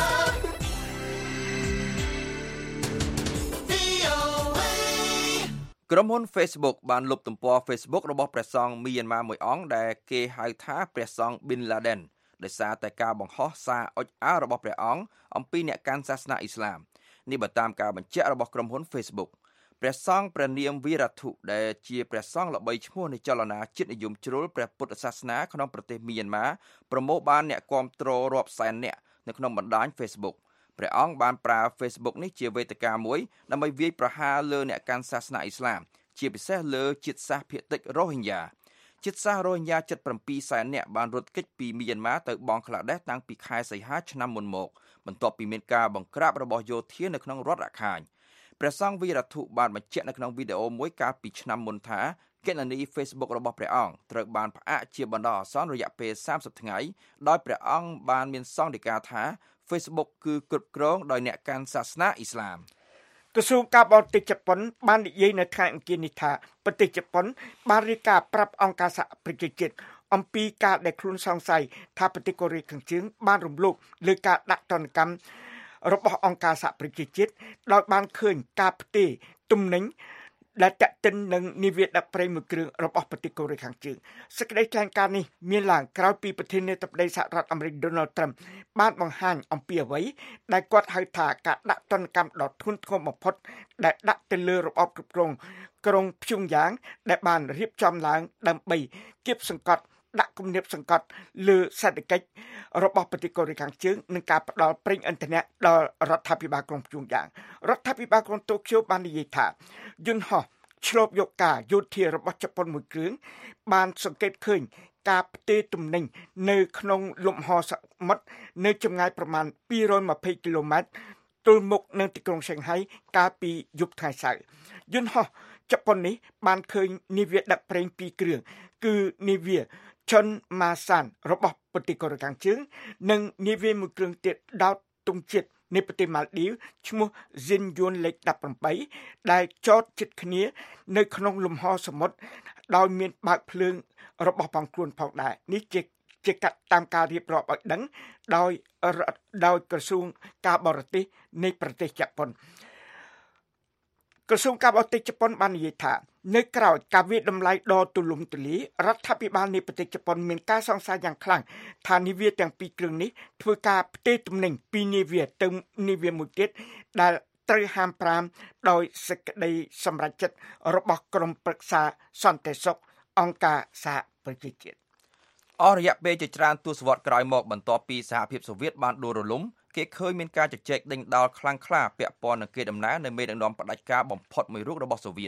វី អូ เอក្រុមហ៊ុន Facebook បានលុបទំព័រ Facebook របស់ព្រះសង្ឃមីយ៉ាន់ម៉ាមួយអង្គដែលគេហៅថាព្រះសង្ឃ Bin Laden ដោយសារតែការបង្ហោះសារអុចអាលរបស់ព្រះអង្គអំពីអ្នកកាន់សាសនាអ៊ីស្លាមនេះបើតាមការបញ្ជាក់របស់ក្រុមហ៊ុន Facebook ព្រះសង្ឃព្រះនាមវីរ៉ាធុដែលជាព្រះសង្ឃល្បីឈ្មោះនៃចលនាជាតិនិយមជ្រុលព្រះពុទ្ធសាសនាក្នុងប្រទេសមីយ៉ាន់ម៉ាប្រមូលបានអ្នកគាំទ្ររាប់សែននាក់នៅក្នុងបណ្ដាញ Facebook ព្រះអង្គបានប្រើ Facebook នេះជាវេទិកាមួយដើម្បីវាយប្រហារលើអ្នកកាន់សាសនាអ៊ីស្លាមជាពិសេសលើជាតិសាសន៍ភាគតិចរ៉ូហិញយ៉ាជាតិសាសន៍រ៉ូហិញយ៉ាជិតប្រាំពីរសែននាក់បានរត់គេចពីមីយ៉ាន់ម៉ាទៅបង់ក្លាដេសតាំងពីខែសីហាឆ្នាំមុនមកបន្ទាប់ពីមានការបង្ក្រាបរបស់យោធានៅក្នុងរដ្ឋរខាញព្រះសង្ឃវីរ៉ាធុបានបញ្ជាក់នៅក្នុងវីដេអូមួយកាលពីឆ្នាំមុនថាគណនី Facebook របស់ព្រះអង្គត្រូវបានផ្អាកជាបណ្ដោះអាសន្នរយៈពេលសាមសិបថ្ងៃដោយព្រះអង្គបានមានសង្ឃដីកាថា Facebook គឺគ្រប់គ្រងដោយអ្នកកាន់សាសនាអ៊ីស្លាមក្រសួងការបរទេសជប៉ុនបាននិយាយនៅថ្ងៃអង្គារនេះថាប្រទេសជប៉ុនបានរាយការណ៍ប្រាប់អង្គការសហប្រជាជាតិអំពីការដែលខ្លួនសង្ស័យថាប្រទេសកូរ៉េខាងជើងបានរំលោភលើការដាក់ទណ្ឌកម្មរបស់អង្គការសហប្រជាជាតិដោយបានឃើញការផ្ទេរទំនិញដែលតាក់ទិននឹងនាវាដឹកប្រេងមួយគ្រឿងរបស់ប្រទេសកូរ៉េខាងជើងសេចក្តីថ្លែងការណ៍នេះមានឡើងក្រោយពីប្រធានាធិបតីសហរដ្ឋអាមេរិក Donald Trump បានបង្ហាញអំពីអ្វីដែលគាត់ហៅថាការដាក់ទណ្ឌកម្មដ៏ធ្ងន់ធ្ងរបំផុតដែលដាក់ទៅលើរបបគ្រប់គ្រងក្រុងភ្យុងយ៉ាងដែលបានរៀបចំឡើងដើម្បីគៀបសង្កត់ដាក់គំនាបសង្កត់លើសេដ្ឋកិច្ចរបស់ប្រទេសកូរ៉េខាងជើងនិងការផ្ដល់ប្រេងឥន្ធនៈដល់រដ្ឋាភិបាលក្រុងភ្យុងយ៉ាងរដ្ឋាភិបាលក្រុងតូក្យូបាននិយាយថាយន្តហោះឆ្លូបយកការយោធារបស់ជប៉ុនមួយគ្រឿងបានសង្កេតឃើញការផ្ទេរទំនិញនៅក្នុងលំហសមុទ្រនៅចម្ងាយប្រមាណពីររយម្ភៃគីឡូម៉ែត្រទល់មុខនៅទីក្រុងឆាងហៃកាលពីយប់ថ្ងៃសៅរ៍យន្តហោះជប៉ុននេះបានឃើញនាវាដឹកប្រេងពីរគ្រឿងគឺនាវាជុនម៉ាសានរបស់ប្រទេសកូរ៉េខាងជើងនិងនាវាមួយគ្រឿងទៀតដោតទង់ជាតិនៃប្រទេសម៉ាល់ឌីវឈ្មោះ Jin Yun លេខដប់ប្រាំបីដែលចតជិតគ្នានៅក្នុងលំហសមុទ្រដោយមានបើកភ្លើងរបស់ផងខ្លួនផងដែរនេះជាជាកាត់តាមការរៀបរាប់ឲ្យដឹងដោយដោយក្រសួងការបរទេសនៃប្រទេសជប៉ុនក្រសួងការបរទេសជប៉ុនបាននិយាយថានៅក្រៅការវិតម្លៃដ៏ទូលំទូលាយរដ្ឋាភិបាលនៃប្រទេសជប៉ុនមានការសង្ស័យយ៉ាងខ្លាំងថានាវាទាំងពីរគ្រឿងនេះធ្វើការផ្ទេរទំនិញពីនាវាទៅនាវាមួយទៀតដែលត្រូវហាមប្រាមដោយសេចក្តីសម្រេចចិត្តរបស់ក្រុមប្រឹក្សាសន្តិសុខអង្គការសហប្រជាជាតិអស់រយៈពេលជាច្រើនទសវត្សរ៍ក្រោយមកបន្ទាប់ពីសហភាពសូវៀតបានដួលរលំគេឃើញមានការជជែកដេញដោលខ្លាំងក្លាពាក់ព័ន្ធនឹងគេដំណើរនៃមេដឹកនាំផ្ដាច់ការបំផុតមួយរូបរបស់សូវៀត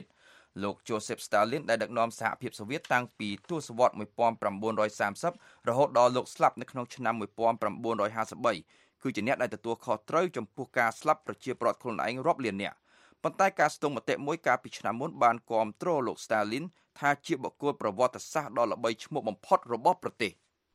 លោក Joseph Stalin ដែលដឹកនាំសហភាពសូវៀតតាំងពីទសវត្សរ៍nineteen thirtyរហូតដល់លោកស្លាប់នៅក្នុងឆ្នាំnineteen fifty-threeគឺជាអ្នកដែលទទួលខុសត្រូវចំពោះការស្លាប់ប្រជាពលរដ្ឋខ្លួនឯងរាប់លាននាក់ប៉ុន្តែការស្ទង់មតិមួយកាលពីឆ្នាំមុនបានគាំទ្រលោក Stalin ថាជាបុគ្គលប្រវត្តិសាស្ត្រដ៏ល្បីឈ្មោះបំផុតរបស់ប្រទេស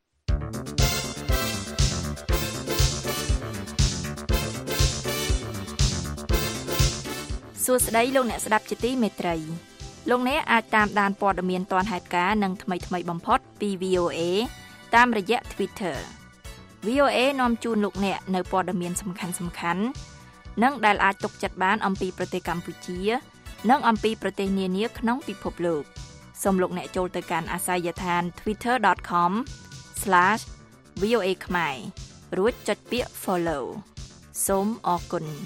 សួស្តីលោកអ្នកស្ដាប់ជាទីមេត្រីលោកអ្នកអាចតាមដានព័ត៌មានទាន់ហេតុការណ៍និងថ្មីៗបំផុតពី វី អូ អេ តាមរយៈ Twitter វី អូ អេ នាំជូនលោកអ្នកនៅព័ត៌មានសំខាន់ៗនិងដែលអាចទុកចិត្តបានអំពីប្រទេសកម្ពុជានិងអំពីប្រទេសនានាក្នុងពិភពលោកសូមលោកអ្នកចូលទៅកាន់អាសយដ្ឋាន twitter dot com slash v o a khmer រួចចុចពាក្យ follow សូមអរគុណ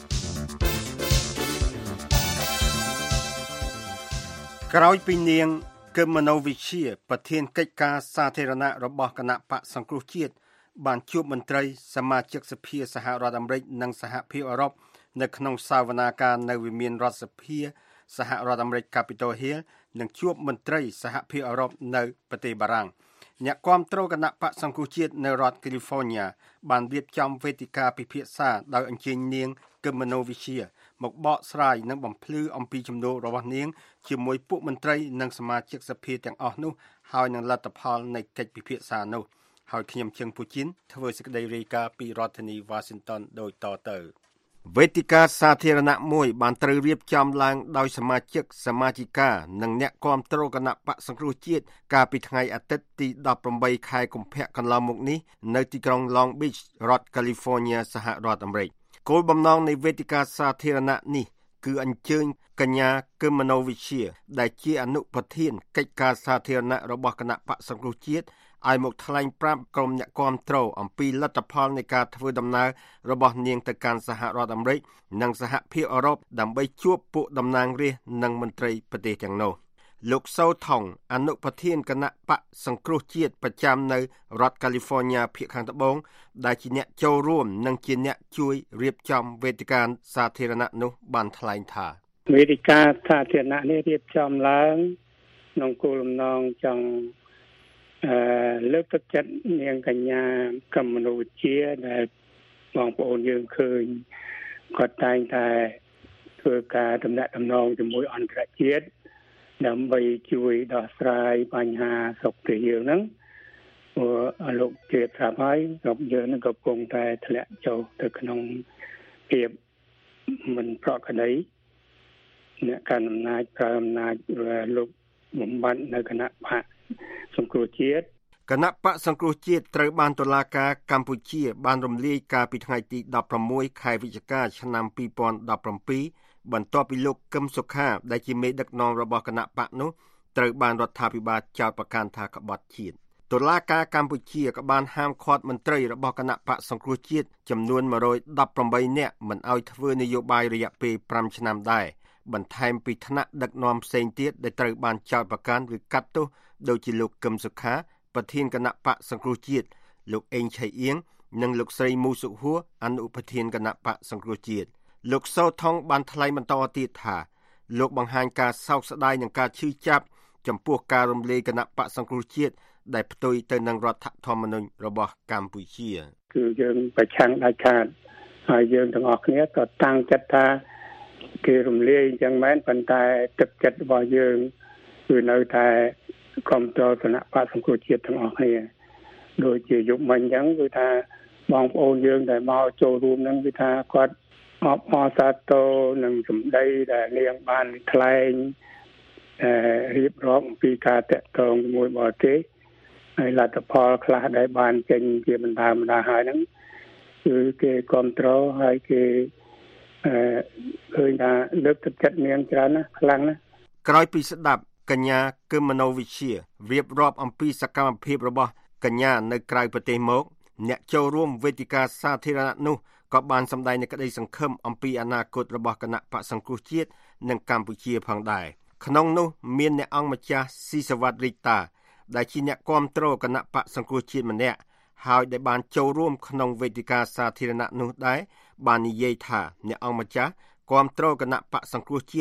ក្រោយពីនាងកឹមណូវិជាប្រធានកិច្ចការសាធារណៈរបស់គណៈបកសង្គ្រោះជាតិបានជួបមន្ត្រីសមាជិកសភាសហរដ្ឋអាមេរិកនិងសហភាពអឺរ៉ុបនៅក្នុងសវនាការនៅវិមានរដ្ឋសភាសហរដ្ឋអាមេរិក Capitol Hill និងជួបមន្ត្រីសហភាពអឺរ៉ុបនៅប្រទេសបារាំងអ្នកគាំទ្រគណៈបកសង្គ្រោះជាតិនៅរដ្ឋ California បានរៀបចំវេទិកាពិភាក្សាដោយអញ្ជើញនាងកឹមណូវិជាមកបកស្រាយនិងបំភ្លឺអំពីចំនួនរបស់នាងជាមួយពួកមន្ត្រីនិងសមាជិកសភាទាំងអស់នោះហើយនឹងលទ្ធផលនៃកិច្ចពិភាក្សានោះហើយខ្ញុំជឹងពូជីនធ្វើសេចក្តីរាយការណ៍ពីរដ្ឋធានី Washington ដូចតទៅវេទិកាសាធារណៈមួយបានត្រូវរៀបចំឡើងដោយសមាជិកសមាជិកានិងអ្នកគាំទ្រគណៈបកសង្គ្រោះជាតិកាលពីថ្ងៃអាទិត្យទីeighteenខែកុម្ភៈកន្លងមកនេះនៅទីក្រុង Long Beach រដ្ឋ California សហរដ្ឋអាមេរិកគោលបំណងនៃវេទិកាសាធារណៈនេះគឺអញ្ជើញកញ្ញាកឹមណូវិជាដែលជាអនុប្រធានកិច្ចការសាធារណៈរបស់គណៈបកសង្គ្រោះជាតិឲ្យមកថ្លែងប្រាប់ក្រុមអ្នកគាំទ្រអំពីលទ្ធផលនៃការធ្វើដំណើររបស់នាងទៅកាន់សហរដ្ឋអាមេរិកនិងសហភាពអឺរ៉ុបដើម្បីជួបពួកតំណាងរាស្ត្រនិងមន្ត្រីប្រទេសទាំងនោះលោកសូថងអនុប្រធានគណៈបកសង្គ្រោះជាតិប្រចាំនៅរដ្ឋ California ភាគខាងត្បូងដែលជាអ្នកចូលរួមនិងជាអ្នកជួយរៀបចំវេទិកាសាធារណៈនោះបានថ្លែងថាវេទិកាសាធារណៈនេះរៀបចំឡើងក្នុងគោលបំណងចង់អឺលើកទឹកចិត្តនាងកញ្ញាកឹមណូវិជាដែលបងប្អូនយើងឃើញគាត់តែងតែធ្វើការដំណាក់ដំណងជាមួយអន្តរជាតិដើម្បីជួយដោះស្រាយបញ្ហាសុខភាពយើងហ្នឹងព្រោះលោកជាប្រាប់ហើយគ្រប់យើងនឹងកំពុងតែធ្លាក់ចុះទៅក្នុងភាពមិនប្រក្រតីអ្នកកាន់អំណាចប្រើអំណាចលោកបំបត្តិនៅគណៈបកសង្គ្រោះជាតិគណៈបកសង្គ្រោះជាតិត្រូវបានតុលាការកម្ពុជាបានរំលាយកាលពីថ្ងៃទី16ខែវិច្ឆិកាឆ្នាំtwenty seventeenបន្ទាប់ពីលោកកឹមសុខាដែលជាមេដឹកនាំរបស់គណៈបកនោះត្រូវបានរដ្ឋាភិបាលចោទប្រកាន់ថាក្បត់ជាតិតុលាការកម្ពុជាក៏បានហាមឃាត់មន្ត្រីរបស់គណៈបកសង្គ្រោះជាតិចំនួនone hundred eighteenនាក់មិនឲ្យធ្វើនយោបាយរយៈពេលfiveឆ្នាំដែរបន្ថែមពីថ្នាក់ដឹកនាំផ្សេងទៀតដែលត្រូវបានចោទប្រកាន់ឬកាត់ទោសដូចជាលោកកឹមសុខាប្រធានគណៈបកសង្គ្រោះជាតិលោកអេងឆៃអៀងនិងលោកស្រីមូសុហួរអនុប្រធានគណៈបកសង្គ្រោះជាតិលោកសូថងបានថ្លែងបន្តទៀតថាលោកបង្ហាញការសោកស្ដាយនឹងការឈឺចាប់ចំពោះការរំលាយគណៈបកសង្គ្រោះជាតិដែលផ្ទុយទៅនឹងរដ្ឋធម្មនុញ្ញរបស់កម្ពុជាគឺយើងប្រឆាំងដាច់ខាតហើយយើងទាំងអស់គ្នាក៏តាំងចិត្តថាគេរំលាយអញ្ចឹងមែនប៉ុន្តែទឹកចិត្តរបស់យើងគឺនៅតែគ្រប់គ្រងគណៈបកសង្គ្រោះជាតិទាំងអស់គ្នាដូចជាយុគមិញអញ្ចឹងគឺថាបងប្អូនយើងដែលមកចូលរួមនឹងគឺថាគាត់អបអរសាទរនឹងសម្ដីដែលនាងបានថ្លែងអឺរៀបរាប់អំពីការតាក់ទងជាមួយបរទេសហើយលទ្ធផលខ្លះដែលបានចេញជាបណ្ដាបណ្ដាហើយហ្នឹងគឺគេគ្រប់គ្រងហើយគេអឺឃើញថាលើកទឹកចិត្តនាងច្រើនណាស់ខ្លាំងណាស់ក្រោយពីស្ដាប់កញ្ញាកឹមណូវិជារៀបរាប់អំពីសកម្មភាពរបស់កញ្ញានៅក្រៅប្រទេសមកអ្នកចូលរួមវេទិកាសាធារណៈនោះក៏បានសម្ដែងនូវក្តីសង្ឃឹមអំពីអនាគតរបស់គណៈបកសង្គ្រោះជាតិនិងកម្ពុជាផងដែរក្នុងនោះមានអ្នកអង្គម្ចាស់ស៊ីសវត្តរីតាដែលជាអ្នកគាំទ្រគណៈបកសង្គ្រោះជាតិម្នាក់ហើយដែលបានចូលរួមក្នុងវេទិកាសាធារណៈនោះដែរបាននិយាយថាអ្នកអង្គម្ចាស់គាំទ្រគណៈបកសង្គ្រោះជាតិពី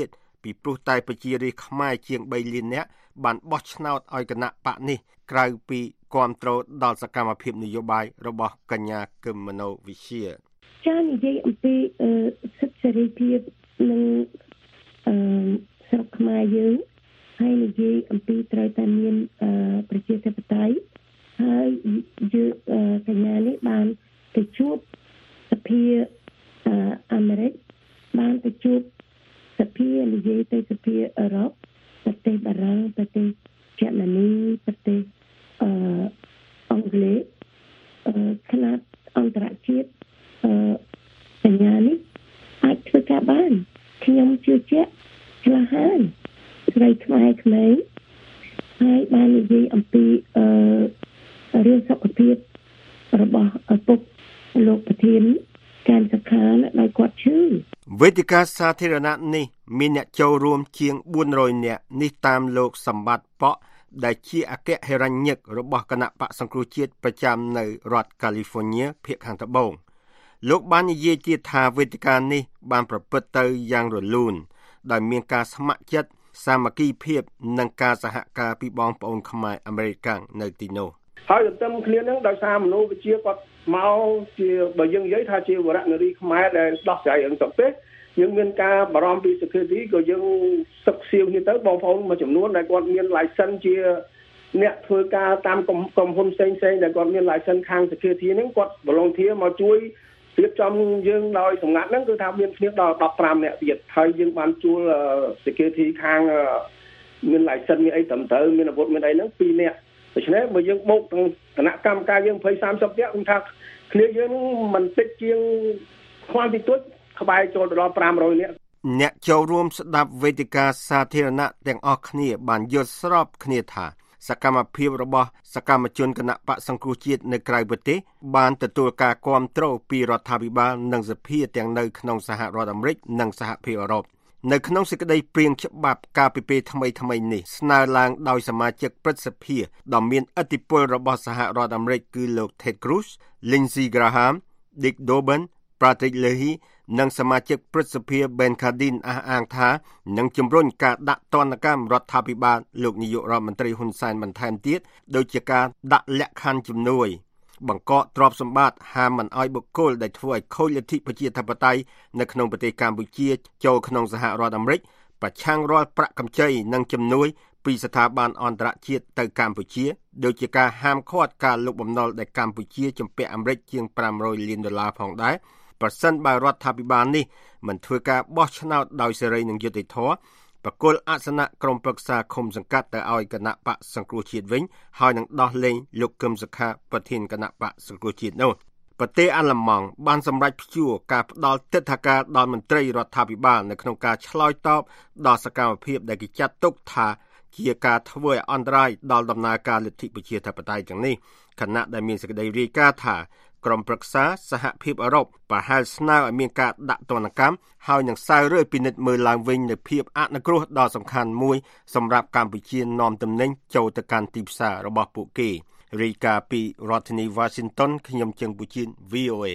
ពីព្រោះតែប្រជារាស្ត្រខ្មែរជាងបីលាននាក់បានបោះឆ្នោតឲ្យគណៈបកនេះក្រៅពីគាំទ្រដល់សកម្មភាពនយោបាយរបស់កញ្ញាគឹមមនោវិជ្ជាចា៎និយាយអំពីសិទ្ធិសេរីភាពនិងអឺស្រុកខ្មែរយើងហើយនិយាយអំពីត្រូវតែមានប្រជាធិបតេយ្យហើយយើងកញ្ញានេះបានទៅជួបសភាអាមេរិកបានទៅជួបសភានិយាយទៅសភាអឺរ៉ុបប្រទេសបារាំងប្រទេសជប៉ុនប្រទេសអឺអង់គ្លេសអឺខ្នាតអន្តរជាតិអឺសញ្ញានេះអាចធ្វើការបានខ្ញុំជឿជាក់ក្លាហានស្រីខ្មែរក្មេងហើយបាននិយាយអំពីអឺរឿងសុខភាពរបស់ឪពុកលោកប្រធានការសខាដោយគាត់ឈឺវេទិកាសាធារណៈនេះមានអ្នកចូលរួមជាងបួនរយនាក់នេះតាមលោកសម្បត្តិប៉ក់ដែលជាអគ្គហេរញ្ញិករបស់គណៈបកសង្គ្រោះជាតិប្រចាំនៅរដ្ឋកាលីហ្វ័រញ៉ាភាគខាងត្បូងលោកបាននិយាយទៀតថាវេទិកានេះបានប្រព្រឹត្តទៅយ៉ាងរលូនដោយមានការស្ម័គ្រចិត្តសាមគ្គីភាពនិងការសហការពីបងប្អូនខ្មែរអាមេរិកនៅទីនោះហើយទន្ទឹមគ្នានឹងដោយសារមនុស្សវិជាគាត់មកជាបើយើងនិយាយថាជាវរនារីខ្មែរដែលដោះស្រាយរឿងទៅទេយើងមានការបារម្ភពី security ក៏យើងសឹកសៀវគ្នាទៅបងប្អូនមួយចំនួនដែលគាត់មាន license ជាអ្នកធ្វើការតាមក្រុមហ៊ុនផ្សេងៗដែលគាត់មាន license ខាង security ហ្នឹងគាត់ volunteer មកជួយរៀបចំយើងដោយសម្ងាត់ហ្នឹងគឺថាមានគ្នាដល់ដប់ប្រាំនាក់ទៀតហើយយើងបានជួល security ខាងមាន license មានអីត្រឹមត្រូវមានអាវុធមានអីហ្នឹងពីរនាក់ដូច្នេះបើយើងបូកទាំងគណៈកម្មការយើងยี่สิบ 30នាក់ខ្ញុំថាគ្នាយើងមិនតិចជាងខ្វះតិចតួចក្បែរចូលដល់five hundredនាក់អ្នកចូលរួមស្ដាប់វេទិកាសាធារណៈទាំងអស់គ្នាបានយល់ស្របគ្នាថាសកម្មភាពរបស់សកម្មជនគណៈបកសង្គ្រោះជាតិនៅក្រៅប្រទេសបានទទួលការគាំទ្រពីរដ្ឋាភិបាលនិងសភាទាំងនៅក្នុងសហរដ្ឋអាមេរិកនិងសហភាពអឺរ៉ុបនៅក្នុងសេចក្តីព្រាងច្បាប់ការពីពេលថ្មីថ្មីនេះស្នើឡើងដោយសមាជិកព្រឹទ្ធសភាដ៏មានឥទ្ធិពលរបស់សហរដ្ឋអាមេរិកគឺលោក Ted Cruz, Lindsey Graham, Dick Durbin, Patrick Leahy និងសមាជិកព្រឹទ្ធសភា Ben Cardin អះអាងថានឹងជំរុញការដាក់ទណ្ឌកម្មរដ្ឋាភិបាលលោកនាយករដ្ឋមន្ត្រីហ៊ុនសែនបន្ថែមទៀតដោយជាការដាក់លក្ខខណ្ឌជំនួយបង្កកទ្រព្យសម្បត្តិហាមមិនឲ្យបុគ្គលដែលធ្វើឲ្យខូចលទ្ធិប្រជាធិបតេយ្យនៅក្នុងប្រទេសកម្ពុជាចូលក្នុងសហរដ្ឋអាមេរិកប្រឆាំងរាល់ប្រាក់កម្ចីនិងជំនួយពីស្ថាប័នអន្តរជាតិទៅកម្ពុជាដូចជាការហាមឃាត់ការលុបបំណុលដែលកម្ពុជាជំពាក់អាមេរិកជាងfive hundredលានដុល្លារផងដែរប្រសិនបើរដ្ឋាភិបាលនេះមិនធ្វើការបោះឆ្នោតដោយសេរីនិងយុត្តិធម៌បកគលអសនៈក្រុមប្រឹក្សាឃុំសង្កាត់ទៅឲ្យគណៈបកសង្គ្រោះជាតិវិញហើយនឹងដោះលែងលោកកឹមសុខាប្រធានគណៈបកសង្គ្រោះជាតិនោះប្រទេសអាល្លឺម៉ង់បានសម្រេចព្យួរការផ្ដល់ទិដ្ឋាការដល់មន្ត្រីរដ្ឋាភិបាលនៅក្នុងការឆ្លើយតបដល់សកម្មភាពដែលគេចាត់ទុកថាជាការធ្វើឲ្យអន្តរាយដល់ដំណើរការលទ្ធិប្រជាធិបតេយ្យទាំងនេះខណៈដែលមានសេចក្តីរាយការណ៍ថាក្រុមប្រឹក្សាសហភាពអឺរ៉ុបប្រហែលស្នើឲ្យមានការដាក់ទណ្ឌកម្មហើយនឹងសើរើពិនិត្យមើលឡើងវិញនូវភាពអនុគ្រោះដ៏សំខាន់មួយសម្រាប់កម្ពុជានាំទំនិញចូលទៅកាន់ទីផ្សាររបស់ពួកគេរាយការណ៍ពីរដ្ឋធានី Washington ខ្ញុំជើងពូជិន V O A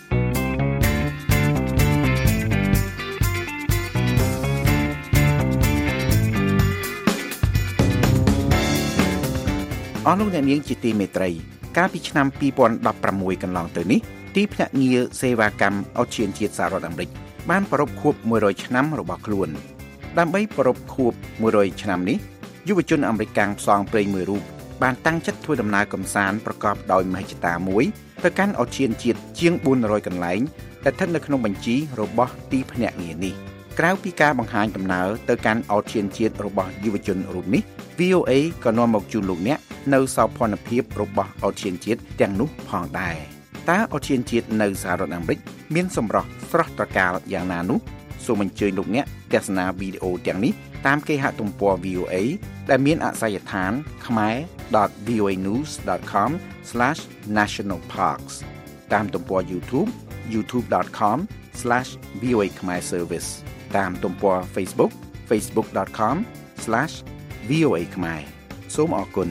អស់លោកអ្នកនាងជាទីមេត្រីកាលពីឆ្នាំtwo thousand sixteenកន្លងទៅនេះទីភ្នាក់ងារសេវាកម្មអូសៀនជាតិសហរដ្ឋអាមេរិកបានប្រារព្ធខួបone hundredឆ្នាំរបស់ខ្លួនដើម្បីប្រារព្ធខួបone hundredឆ្នាំនេះយុវជនអាមេរិកកាំងផ្សងព្រេងមួយរូបបានតាំងចិត្តធ្វើដំណើរកម្សាន្តប្រកបដោយមហិច្ឆតាមួយទៅកាន់អូសៀនជាតិជាងfour hundredកន្លែងដែលស្ថិតនៅក្នុងបញ្ជីរបស់ទីភ្នាក់ងារនេះក្រៅពីការបង្ហាញដំណើរទៅកាន់អូសៀនជាតិរបស់យុវជនរូបនេះ V O A ក៏នាំមកជូនលោកអ្នកនៅសោភ័ណភាពរបស់អូសៀនជាតិទាំងនោះផងដែរតើអូសៀនជាតិនៅសហរដ្ឋអាមេរិកមានសម្រស់ស្រស់ត្រកាលយ៉ាងណានោះសូមអញ្ជើញលោកអ្នកទស្សនាវីដេអូទាំងនេះតាមគេហទំព័រ V O A ដែលមានអាសយដ្ឋាន khmer dot voa news dot com slash national parks តាមទំព័រ YouTube youtube dot com slash voa khmer service តាមទំព័រ Facebook facebook dot com slash voa khmer សូមអរគុណ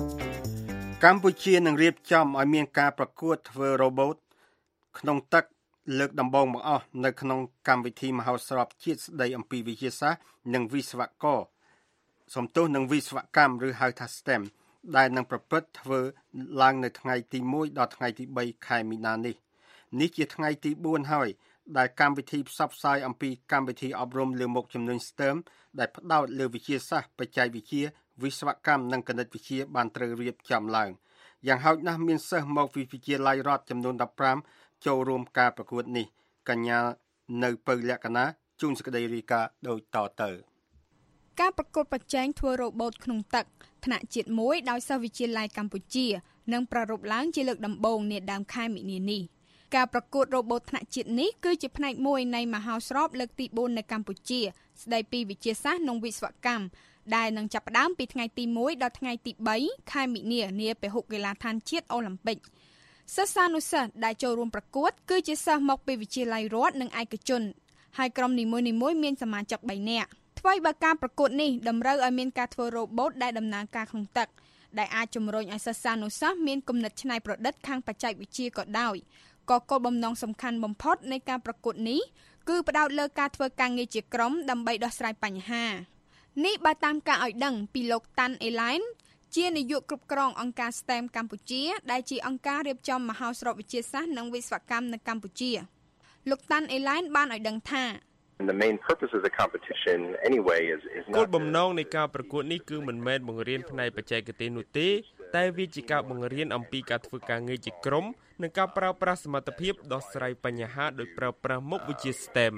កម្ពុជានឹងរៀបចំឲ្យមានការប្រកួតធ្វើ robot ក្នុងទឹកលើកដំបូងបង្អស់នៅក្នុងកម្មវិធីមហោស្រពជាតិស្ដីអំពីវិទ្យាសាស្ត្រនិងវិស្វករសំទោសនឹងវិស្វកម្មឬហៅថា ស្tem ដែលនឹងប្រព្រឹត្តធ្វើឡើងនៅថ្ងៃទីមួយដល់ថ្ងៃទីបីខែមីនានេះនេះជាថ្ងៃទីបួនហើយដែលកម្មវិធីផ្សព្វផ្សាយអំពីកម្មវិធីអប់រំលើមុខជំនាញ ស្tem ដែលផ្ដោតលើវិទ្យាសាស្ត្របច្ចេកវិទ្យាវិស្វកម្មនិងគណិតវិទ្យាបានត្រូវរៀបចំឡើងយ៉ាងហោចណាស់មានសិស្សមកពីវិទ្យាល័យរដ្ឋចំនួនដប់ប្រាំចូលរួមការប្រកួតនេះកញ្ញានៅពៅលក្ខណៈជួនសេចក្តីរាយការណ៍ដូចតទៅការប្រកួតប្រជែងធ្វើរ៉ូបូតក្នុងទឹកថ្នាក់ជាតិមួយដោយសិស្សវិទ្យាល័យកម្ពុជានឹងប្រារព្ធឡើងជាលើកដំបូងនាដើមខែមិនិនានេះការប្រកួតរ៉ូបូតថ្នាក់ជាតិនេះគឺជាផ្នែកមួយនៃមហោស្រពលើកទីបួននៅកម្ពុជាស្ដីពីវិទ្យាសាស្ត្រនិងវិស្វកម្មដែលនឹងចាប់ផ្ដើមពីថ្ងៃទីមួយដល់ថ្ងៃទីបីខែមិនិនានាពហុកីឡដ្ឋានជាតិអូឡ িম্প ិកសិស្សានុសិស្សដែលចូលរួមប្រកួតគឺជាសិស្សមកពីវិទ្យាល័យរដ្ឋនិងឯកជនហើយក្រុមនីមួយៗមានសមាជិកបីនាក់ថ្មីបើការប្រកួតនេះតម្រូវឲ្យមានការធ្វើរ៉ូបូតដែលដំណើរការក្នុងទឹកដែលអាចជំរុញឲ្យសិស្សានុសិស្សមានគំនិតច្នៃប្រឌិតខាងបច្ចេកវិទ្យាក៏ដោយក៏គោលបំណងសំខាន់បំផុតនៃការប្រកួតនេះគឺផ្ដោតលើការធ្វើការងារជាក្រុមដើម្បីដោះស្រាយបញ្ហានេះបើតាមការឲ្យដឹងពីលោកតាន់អេឡែនជានាយកគ្រប់គ្រងអង្គការ ស្tem កម្ពុជាដែលជាអង្គការរៀបចំមហោស្រពវិទ្យាសាស្ត្រនិងវិស្វកម្មនៅកម្ពុជាលោកតាន់អេឡែនបានឲ្យដឹងថា The main purpose of the competition anyway is is not គោលបំណងនៃការប្រកួតនេះគឺមិនមែនបង្រៀនផ្នែកបច្ចេកទេសនោះទេតែវាជាការបង្រៀនអំពីការធ្វើការងារជាក្រុមនិងការប្រើប្រាស់សមត្ថភាពដោះស្រាយបញ្ហាដោយប្រើប្រាស់មុខវិជ្ជា ស្tem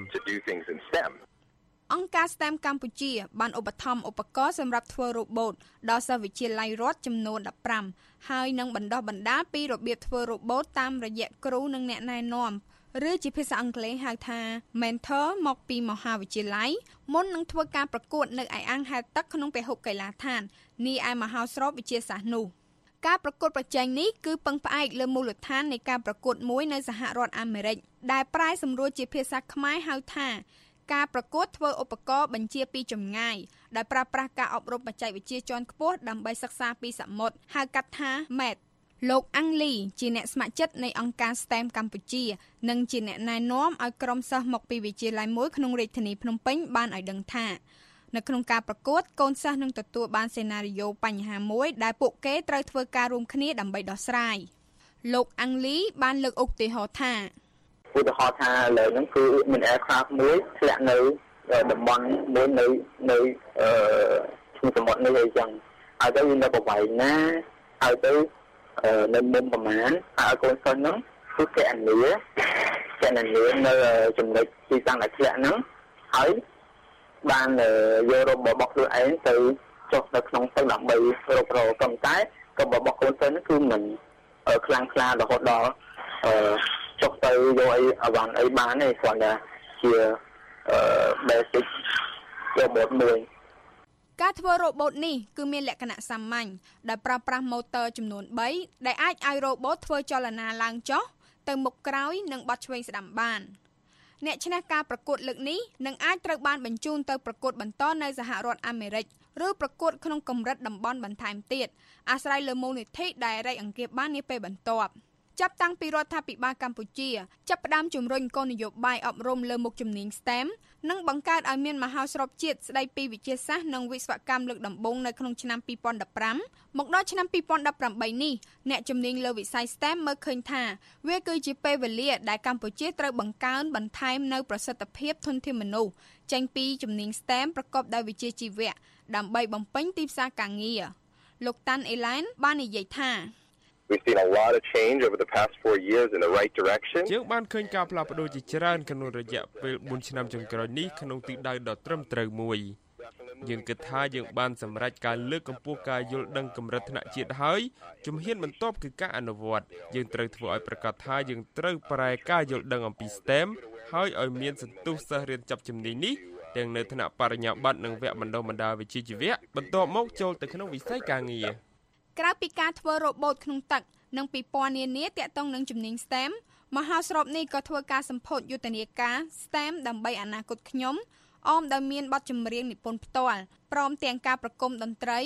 អង្គការ ស្tem កម្ពុជាបានឧបត្ថម្ភឧបករណ៍សម្រាប់ធ្វើរ៉ូបូតដល់សិស្សវិទ្យាល័យរដ្ឋចំនួនដប់ប្រាំហើយនឹងបណ្ដុះបណ្ដាលពីរបៀបធ្វើរ៉ូបូតតាមរយៈគ្រូនិងអ្នកណែនាំឬជាភាសាអង់គ្លេសហៅថា mentor មកពីមហាវិទ្យាល័យមុននឹងធ្វើការប្រកួតនៅឯអាងហែលទឹកក្នុងពហុកីឡដ្ឋាននេះឯមហោស្រពវិទ្យាសាស្ត្រនោះការប្រកួតប្រជែងនេះគឺពឹងផ្អែកលើមូលដ្ឋាននៃការប្រកួតមួយនៅសហរដ្ឋអាមេរិកដែលប្រែសម្រួលជាភាសាខ្មែរហៅថាការប្រកួតធ្វើឧបករណ៍បញ្ជាពីចម្ងាយដែលប្រើប្រាស់ការអប់រំបច្ចេកវិទ្យាជាន់ខ្ពស់ដើម្បីសិក្សាពីសមុទ្រហៅកាត់ថា Math លោកអាំងលីជាអ្នកស្ម័គ្រចិត្តនៃអង្គការ ស្tem កម្ពុជានិងជាអ្នកណែនាំឲ្យក្រុមសិស្សមកពីវិទ្យាល័យមួយក្នុងរាជធានីភ្នំពេញបានឲ្យដឹងថានៅក្នុងការប្រកួតកូនសិស្សនឹងទទួលបានសេណារីយ៉ូបញ្ហាមួយដែលពួកគេត្រូវធ្វើការរួមគ្នាដើម្បីដោះស្រាយលោកអាំងលីបានលើកឧទាហរណ៍ថាឧទាហរណ៍ថាលើហ្នឹងគឺមាន aircraft មួយធ្លាក់នៅតំបន់មួយនៅនៅអឺឈូងសមុទ្រនេះអីចឹងហើយទៅវានៅប្រវែងណាហើយទៅនៅមុំប្រមាណហើយកូនសិស្សហ្នឹងគឺកណនីកណនីនៅចំណុចទីតាំងដែលធ្លាក់ហ្នឹងហើយបានយករ៉ូបរបស់ខ្លួនឯងទៅចុះនៅក្នុងទឹកដើម្បីរករកប៉ុន្តែក៏របស់កូនសិស្សហ្នឹងគឺមិនខ្លាំងក្លារហូតដល់អឺចុះទៅយកអីអវ៉ាន់អីបានទេគ្រាន់តែជាអឺ basic របបមួយការធ្វើរ៉ូបូតនេះគឺមានលក្ខណៈសាមញ្ញដែលប្រើប្រាស់ម៉ូទ័រចំនួនបីដែលអាចឲ្យរ៉ូបូតធ្វើចលនាឡើងចុះទៅមុខក្រោយនិងបត់ឆ្វេងស្ដាំបានអ្នកឈ្នះការប្រកួតលើកនេះនឹងអាចត្រូវបានបញ្ជូនទៅប្រកួតបន្តនៅសហរដ្ឋអាមេរិកឬប្រកួតក្នុងកម្រិតតំបន់បន្ថែមទៀតអាស្រ័យលើមូលនិធិដែលរៃអង្គាសបាននាពេលបន្ទាប់ចាប់តាំងពីរដ្ឋាភិបាលកម្ពុជាចាប់ផ្ដើមជំរុញគោលនយោបាយអប់រំលើមុខជំនាញ ស្tem និងបង្កើតឲ្យមានមហោស្រពជាតិស្ដីពីវិទ្យាសាស្ត្រនិងវិស្វកម្មលើកដំបូងនៅក្នុងឆ្នាំពីរពាន់ដប់ប្រាំមកដល់ឆ្នាំពីរពាន់ដប់ប្រាំបីនេះអ្នកជំនាញលើវិស័យ ស្tem មើលឃើញថាវាគឺជាពេលវេលាដែលកម្ពុជាត្រូវបង្កើនបន្ថែមនៅប្រសិទ្ធភាពធនធានមនុស្សចេញពីជំនាញ ស្tem ប្រកបដោយវិជ្ជាជីវៈដើម្បីបំពេញទីផ្សារការងារលោកតាន់អេឡែនបាននិយាយថា We've seen a lot of change over the past four years in the right direction. យើងបានឃើញការផ្លាស់ប្ដូរជាច្រើនក្នុងរយៈពេលបួនឆ្នាំចុងក្រោយនេះក្នុងទិសដៅដ៏ត្រឹមត្រូវមួយយើងគិតថាយើងបានសម្រេចការលើកកម្ពស់ការយល់ដឹងកម្រិតថ្នាក់ជាតិហើយជំហានបន្ទាប់គឺការអនុវត្តយើងត្រូវធ្វើឲ្យប្រកាសថាយើងត្រូវប្រែការយល់ដឹងអំពី ស្tem ហើយឲ្យមានសន្ទុះសិស្សរៀនចាប់ជំនាញនេះទាំងនៅថ្នាក់បរិញ្ញាបត្រនិងវគ្គបណ្ដុះបណ្ដាលវិជ្ជាជីវៈបន្ទាប់មកចូលទៅក្នុងវិស័យការងារក្រៅពីការធ្វើរ៉ូបូតក្នុងទឹកនិងពិព័រណ៍នានាទាក់ទងនឹងជំនាញ ស្tem មហោស្រពនេះក៏ធ្វើការសម្ពោធយុទ្ធនាការ ស្tem ដើម្បីអនាគតខ្ញុំអមដោយមានបទចម្រៀងនិពន្ធផ្ទាល់ព្រមទាំងការប្រគំតន្ត្រី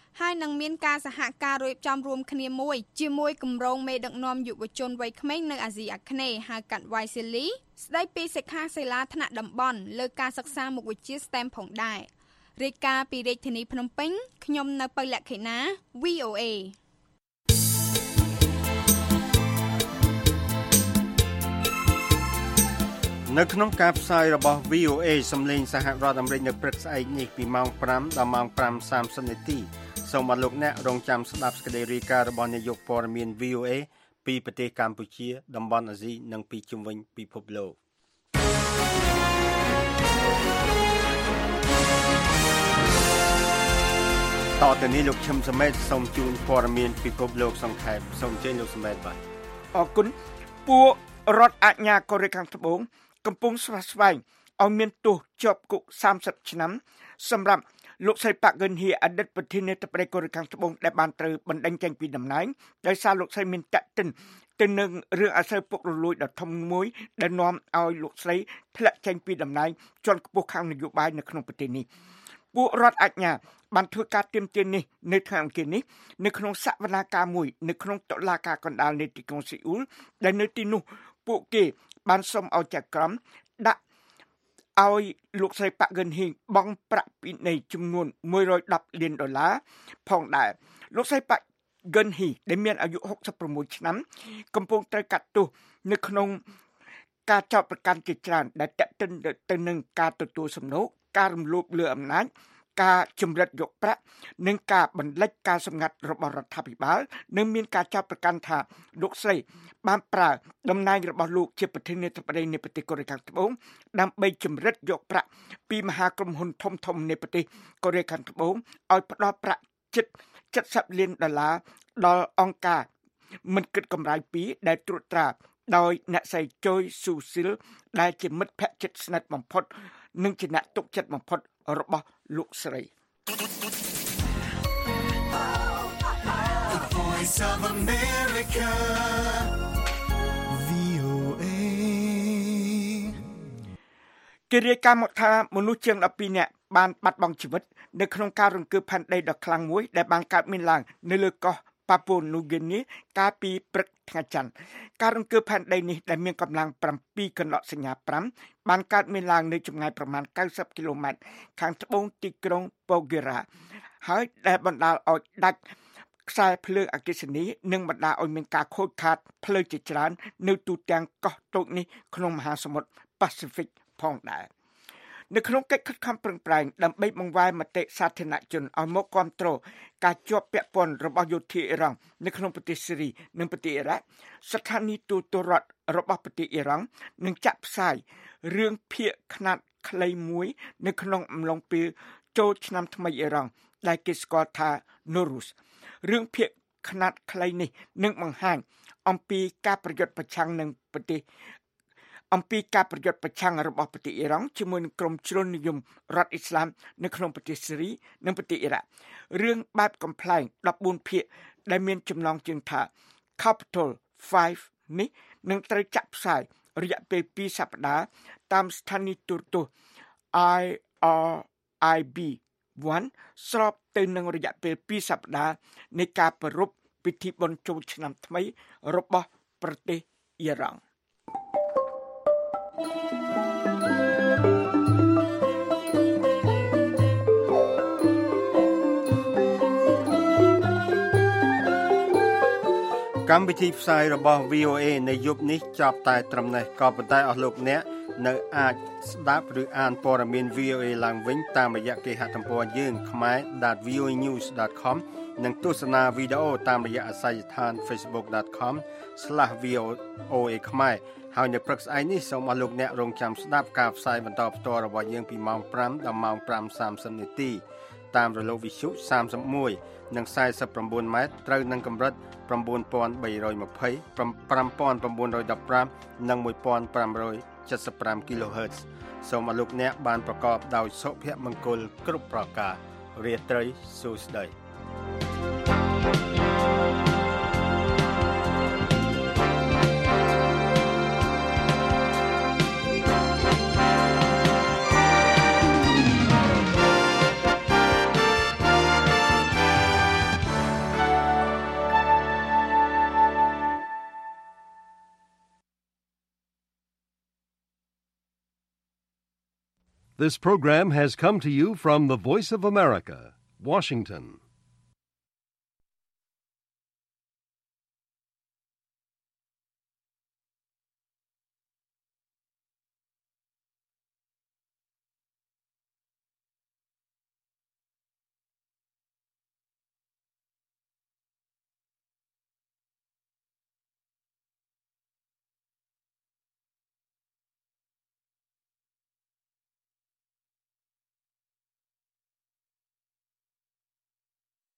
ហើយនឹងមានការសហការរៀបចំរួមគ្នាមួយជាមួយគម្រោងមេដឹកនាំយុវជនវ័យក្មេងនៅអាស៊ីអាគ្នេយ៍ហៅកាត់ Y C L I ស្ដីពីសិក្ខាសាលាថ្នាក់តំបន់លើការសិក្សាមុខវិជ្ជា S T E M ផងដែររាយការណ៍ពីរាជធានីភ្នំពេញខ្ញុំនៅប៉ៅលក្ខិណា V O A នៅក្នុងការផ្សាយរបស់ V O A សំឡេងសហរដ្ឋអាមេរិកនៅព្រឹកស្អែកនេះពីម៉ោងfiveដល់ម៉ោងfive thirtyនាទីសូមអរលោកអ្នករងចាំស្ដាប់សេចក្តីរាយការណ៍របស់នាយកព័ត៌មាន V O A ពីប្រទេសកម្ពុជាតំបន់អាស៊ីនិងពីជុំវិញពិភពលោកតទៅនេះលោកឈឹមសមេតសូមជូនព័ត៌មានពិភពលោកសង្ខេបសូមអញ្ជើញលោកសមេតបាទអរគុណពួករដ្ឋអាជ្ញាកូរ៉េខាងត្បូងកំពុងស្វាស្វែងឲ្យមានទោសជាប់គុកthirtyឆ្នាំសម្រាប់លោកស្រីប៉ាក់កឹនហ៊ីអតីតប្រធានាធិបតីកូរ៉េខាងត្បូងដែលបានត្រូវបណ្តេញចេញពីតំណែងដោយសារលោកស្រីមានតាក់ទិនទៅនឹងរឿងអាសើពុករលួយដ៏ធំមួយដែលនាំឲ្យលោកស្រីធ្លាក់ចេញពីតំណែងជាន់ខ្ពស់ខាងនយោបាយនៅក្នុងប្រទេសនេះពួករដ្ឋអាជ្ញាបានធ្វើការទាមទារនេះនៅថ្ងៃអង្គារនេះនៅក្នុងសវនាការមួយនៅក្នុងតុលាការកណ្ដាលនៃទីក្រុងសេអ៊ូលដែលនៅទីនោះពួកគេបានសុំឲ្យចៅក្រមដាក់ឲ្យលោកស្រីប៉ាក់កឹនហ៊ីបង់ប្រាក់ពិន័យចំនួនone hundred tenលានដុល្លារផងដែរលោកស្រីប៉ាក់កឹនហ៊ីដែលមានអាយុsixty-sixឆ្នាំកំពុងត្រូវកាត់ទោសនៅក្នុងការចោទប្រកាន់ជាច្រើនដែលទាក់ទិនទៅនឹងការទទួលសំណូកការរំលោភលើអំណាចការជំរិតយកប្រាក់និងការបន្លិចការសម្ងាត់របស់រដ្ឋាភិបាលនិងមានការចោទប្រកាន់ថាលោកស្រីបានប្រើតំណែងរបស់លោកជាប្រធានាធិបតីនៃប្រទេសកូរ៉េខាងត្បូងដើម្បីជំរិតយកប្រាក់ពីមហាក្រុមហ៊ុនធំធំនៃប្រទេសកូរ៉េខាងត្បូងឲ្យផ្ដល់ប្រាក់ជិតseventyលានដុល្លារដល់អង្គការមិនគិតកម្រៃពីរដែលត្រួតត្រាដោយអ្នកស្រីជយស៊ូស៊ីលដែលជាមិត្តភក្តិជិតស្និទ្ធបំផុតនិងជាអ្នកទុកចិត្តបំផុតរបស់លោកស្រី The Voice of America V O A គេរាយការណ៍មកថាមនុស្សជាងtwelveនាក់បានបាត់បង់ជីវិតនៅក្នុងការរង្គើផែនដីដ៏ខ្លាំងមួយដែលបានកើតមានឡើងនៅលើកោះប៉ាពូនូហ្គីនីកាលពីព្រឹកថ្ងៃច័ន្ទការរង្គើផែនដីនេះដែលមានកម្លាំងsevenកណ្ដកសញ្ញាfiveបានកើតមានឡើងនៅចម្ងាយប្រមាណninetyគីឡូម៉ែត្រខាងត្បូងទីក្រុងប៉ូហ្គីរ៉ាហើយដែលបណ្ដាលឲ្យដាច់ខ្សែភ្លើងអគ្គិសនីនិងបណ្ដាលឲ្យមានការខូចខាតផ្លូវជាច្រើននៅទូទាំងកោះតូចនេះក្នុងមហាសមុទ្រប៉ាស៊ីហ្វិកផងដែរនៅក្នុងកិច្ចខិតខំប្រឹងប្រែងដើម្បីបង្វែរមតិសាធារណជនឲ្យមកគាំទ្រការជាប់ពាក់ព័ន្ធរបស់យោធាអ៊ីរ៉ង់នៅក្នុងប្រទេសស៊េរីនិងប្រទេសអ៊ីរ៉ាក់ស្ថានីយទូតរដ្ឋរបស់ប្រទេសអ៊ីរ៉ង់នឹងចាក់ផ្សាយរឿងភាគខ្នាតខ្លីមួយនៅក្នុងអំឡុងពេលចូលឆ្នាំថ្មីអ៊ីរ៉ង់ដែលគេស្គាល់ថា Nowruz រឿងភាគខ្នាតខ្លីនេះនឹងបង្ហាញអំពីការប្រយុទ្ធប្រឆាំងនឹងប្រទេសអំពីការប្រយុទ្ធប្រឆាំងរបស់ប្រទេសអ៊ីរ៉ង់ជាមួយនឹងក្រុមជ្រុលនិយមរដ្ឋអ៊ីស្លាមនៅក្នុងប្រទេសស៊េរីនិងប្រទេសអ៊ីរ៉ាក់រឿងបែបកំប្លែងfourteenភាគដែលមានចំណងជើងថា Capital five នេះនឹងត្រូវចាក់ផ្សាយរយៈពេលtwoសប្តាហ៍តាមស្ថានីយទូរទស្សន៍ I R I B one ស្របទៅនឹងរយៈពេលtwoសប្តាហ៍នៃការប្រារព្ធពិធីបុណ្យចូលឆ្នាំថ្មីរបស់ប្រទេសអ៊ីរ៉ង់កម្មវិធីផ្សាយរបស់ V O A នៅយប់នេះចប់តែត្រឹមនេះក៏ប៉ុន្តែអស់លោកអ្នកនៅអាចស្ដាប់ឬអានព័ត៌មាន V O A ឡើងវិញតាមរយៈគេហទំព័រយើង khmer dot voa news dot com និងទស្សនាវីដេអូតាមរយៈអាសយដ្ឋាន facebook dot com slash v o a khmer ហើយនៅព្រឹកស្អែកនេះសូមអស់លោកអ្នករងចាំស្ដាប់ការផ្សាយបន្តផ្ទាល់របស់យើងពីម៉ោងfiveដល់ម៉ោងfive thirtyនាទីតាមរលកវិទ្យុthirty-oneនិងforty-nineម៉ែត្រត្រូវនឹងកម្រិតnine thousand three hundred twenty, five thousand nine hundred fifteenនិងfifteen seventy-five គីឡូហឺត សូមអស់លោកអ្នកបានប្រកបដោយសុភមង្គលគ្រប់ប្រការរាត្រីសួស្តី This program has come to you from the Voice of America, Washington.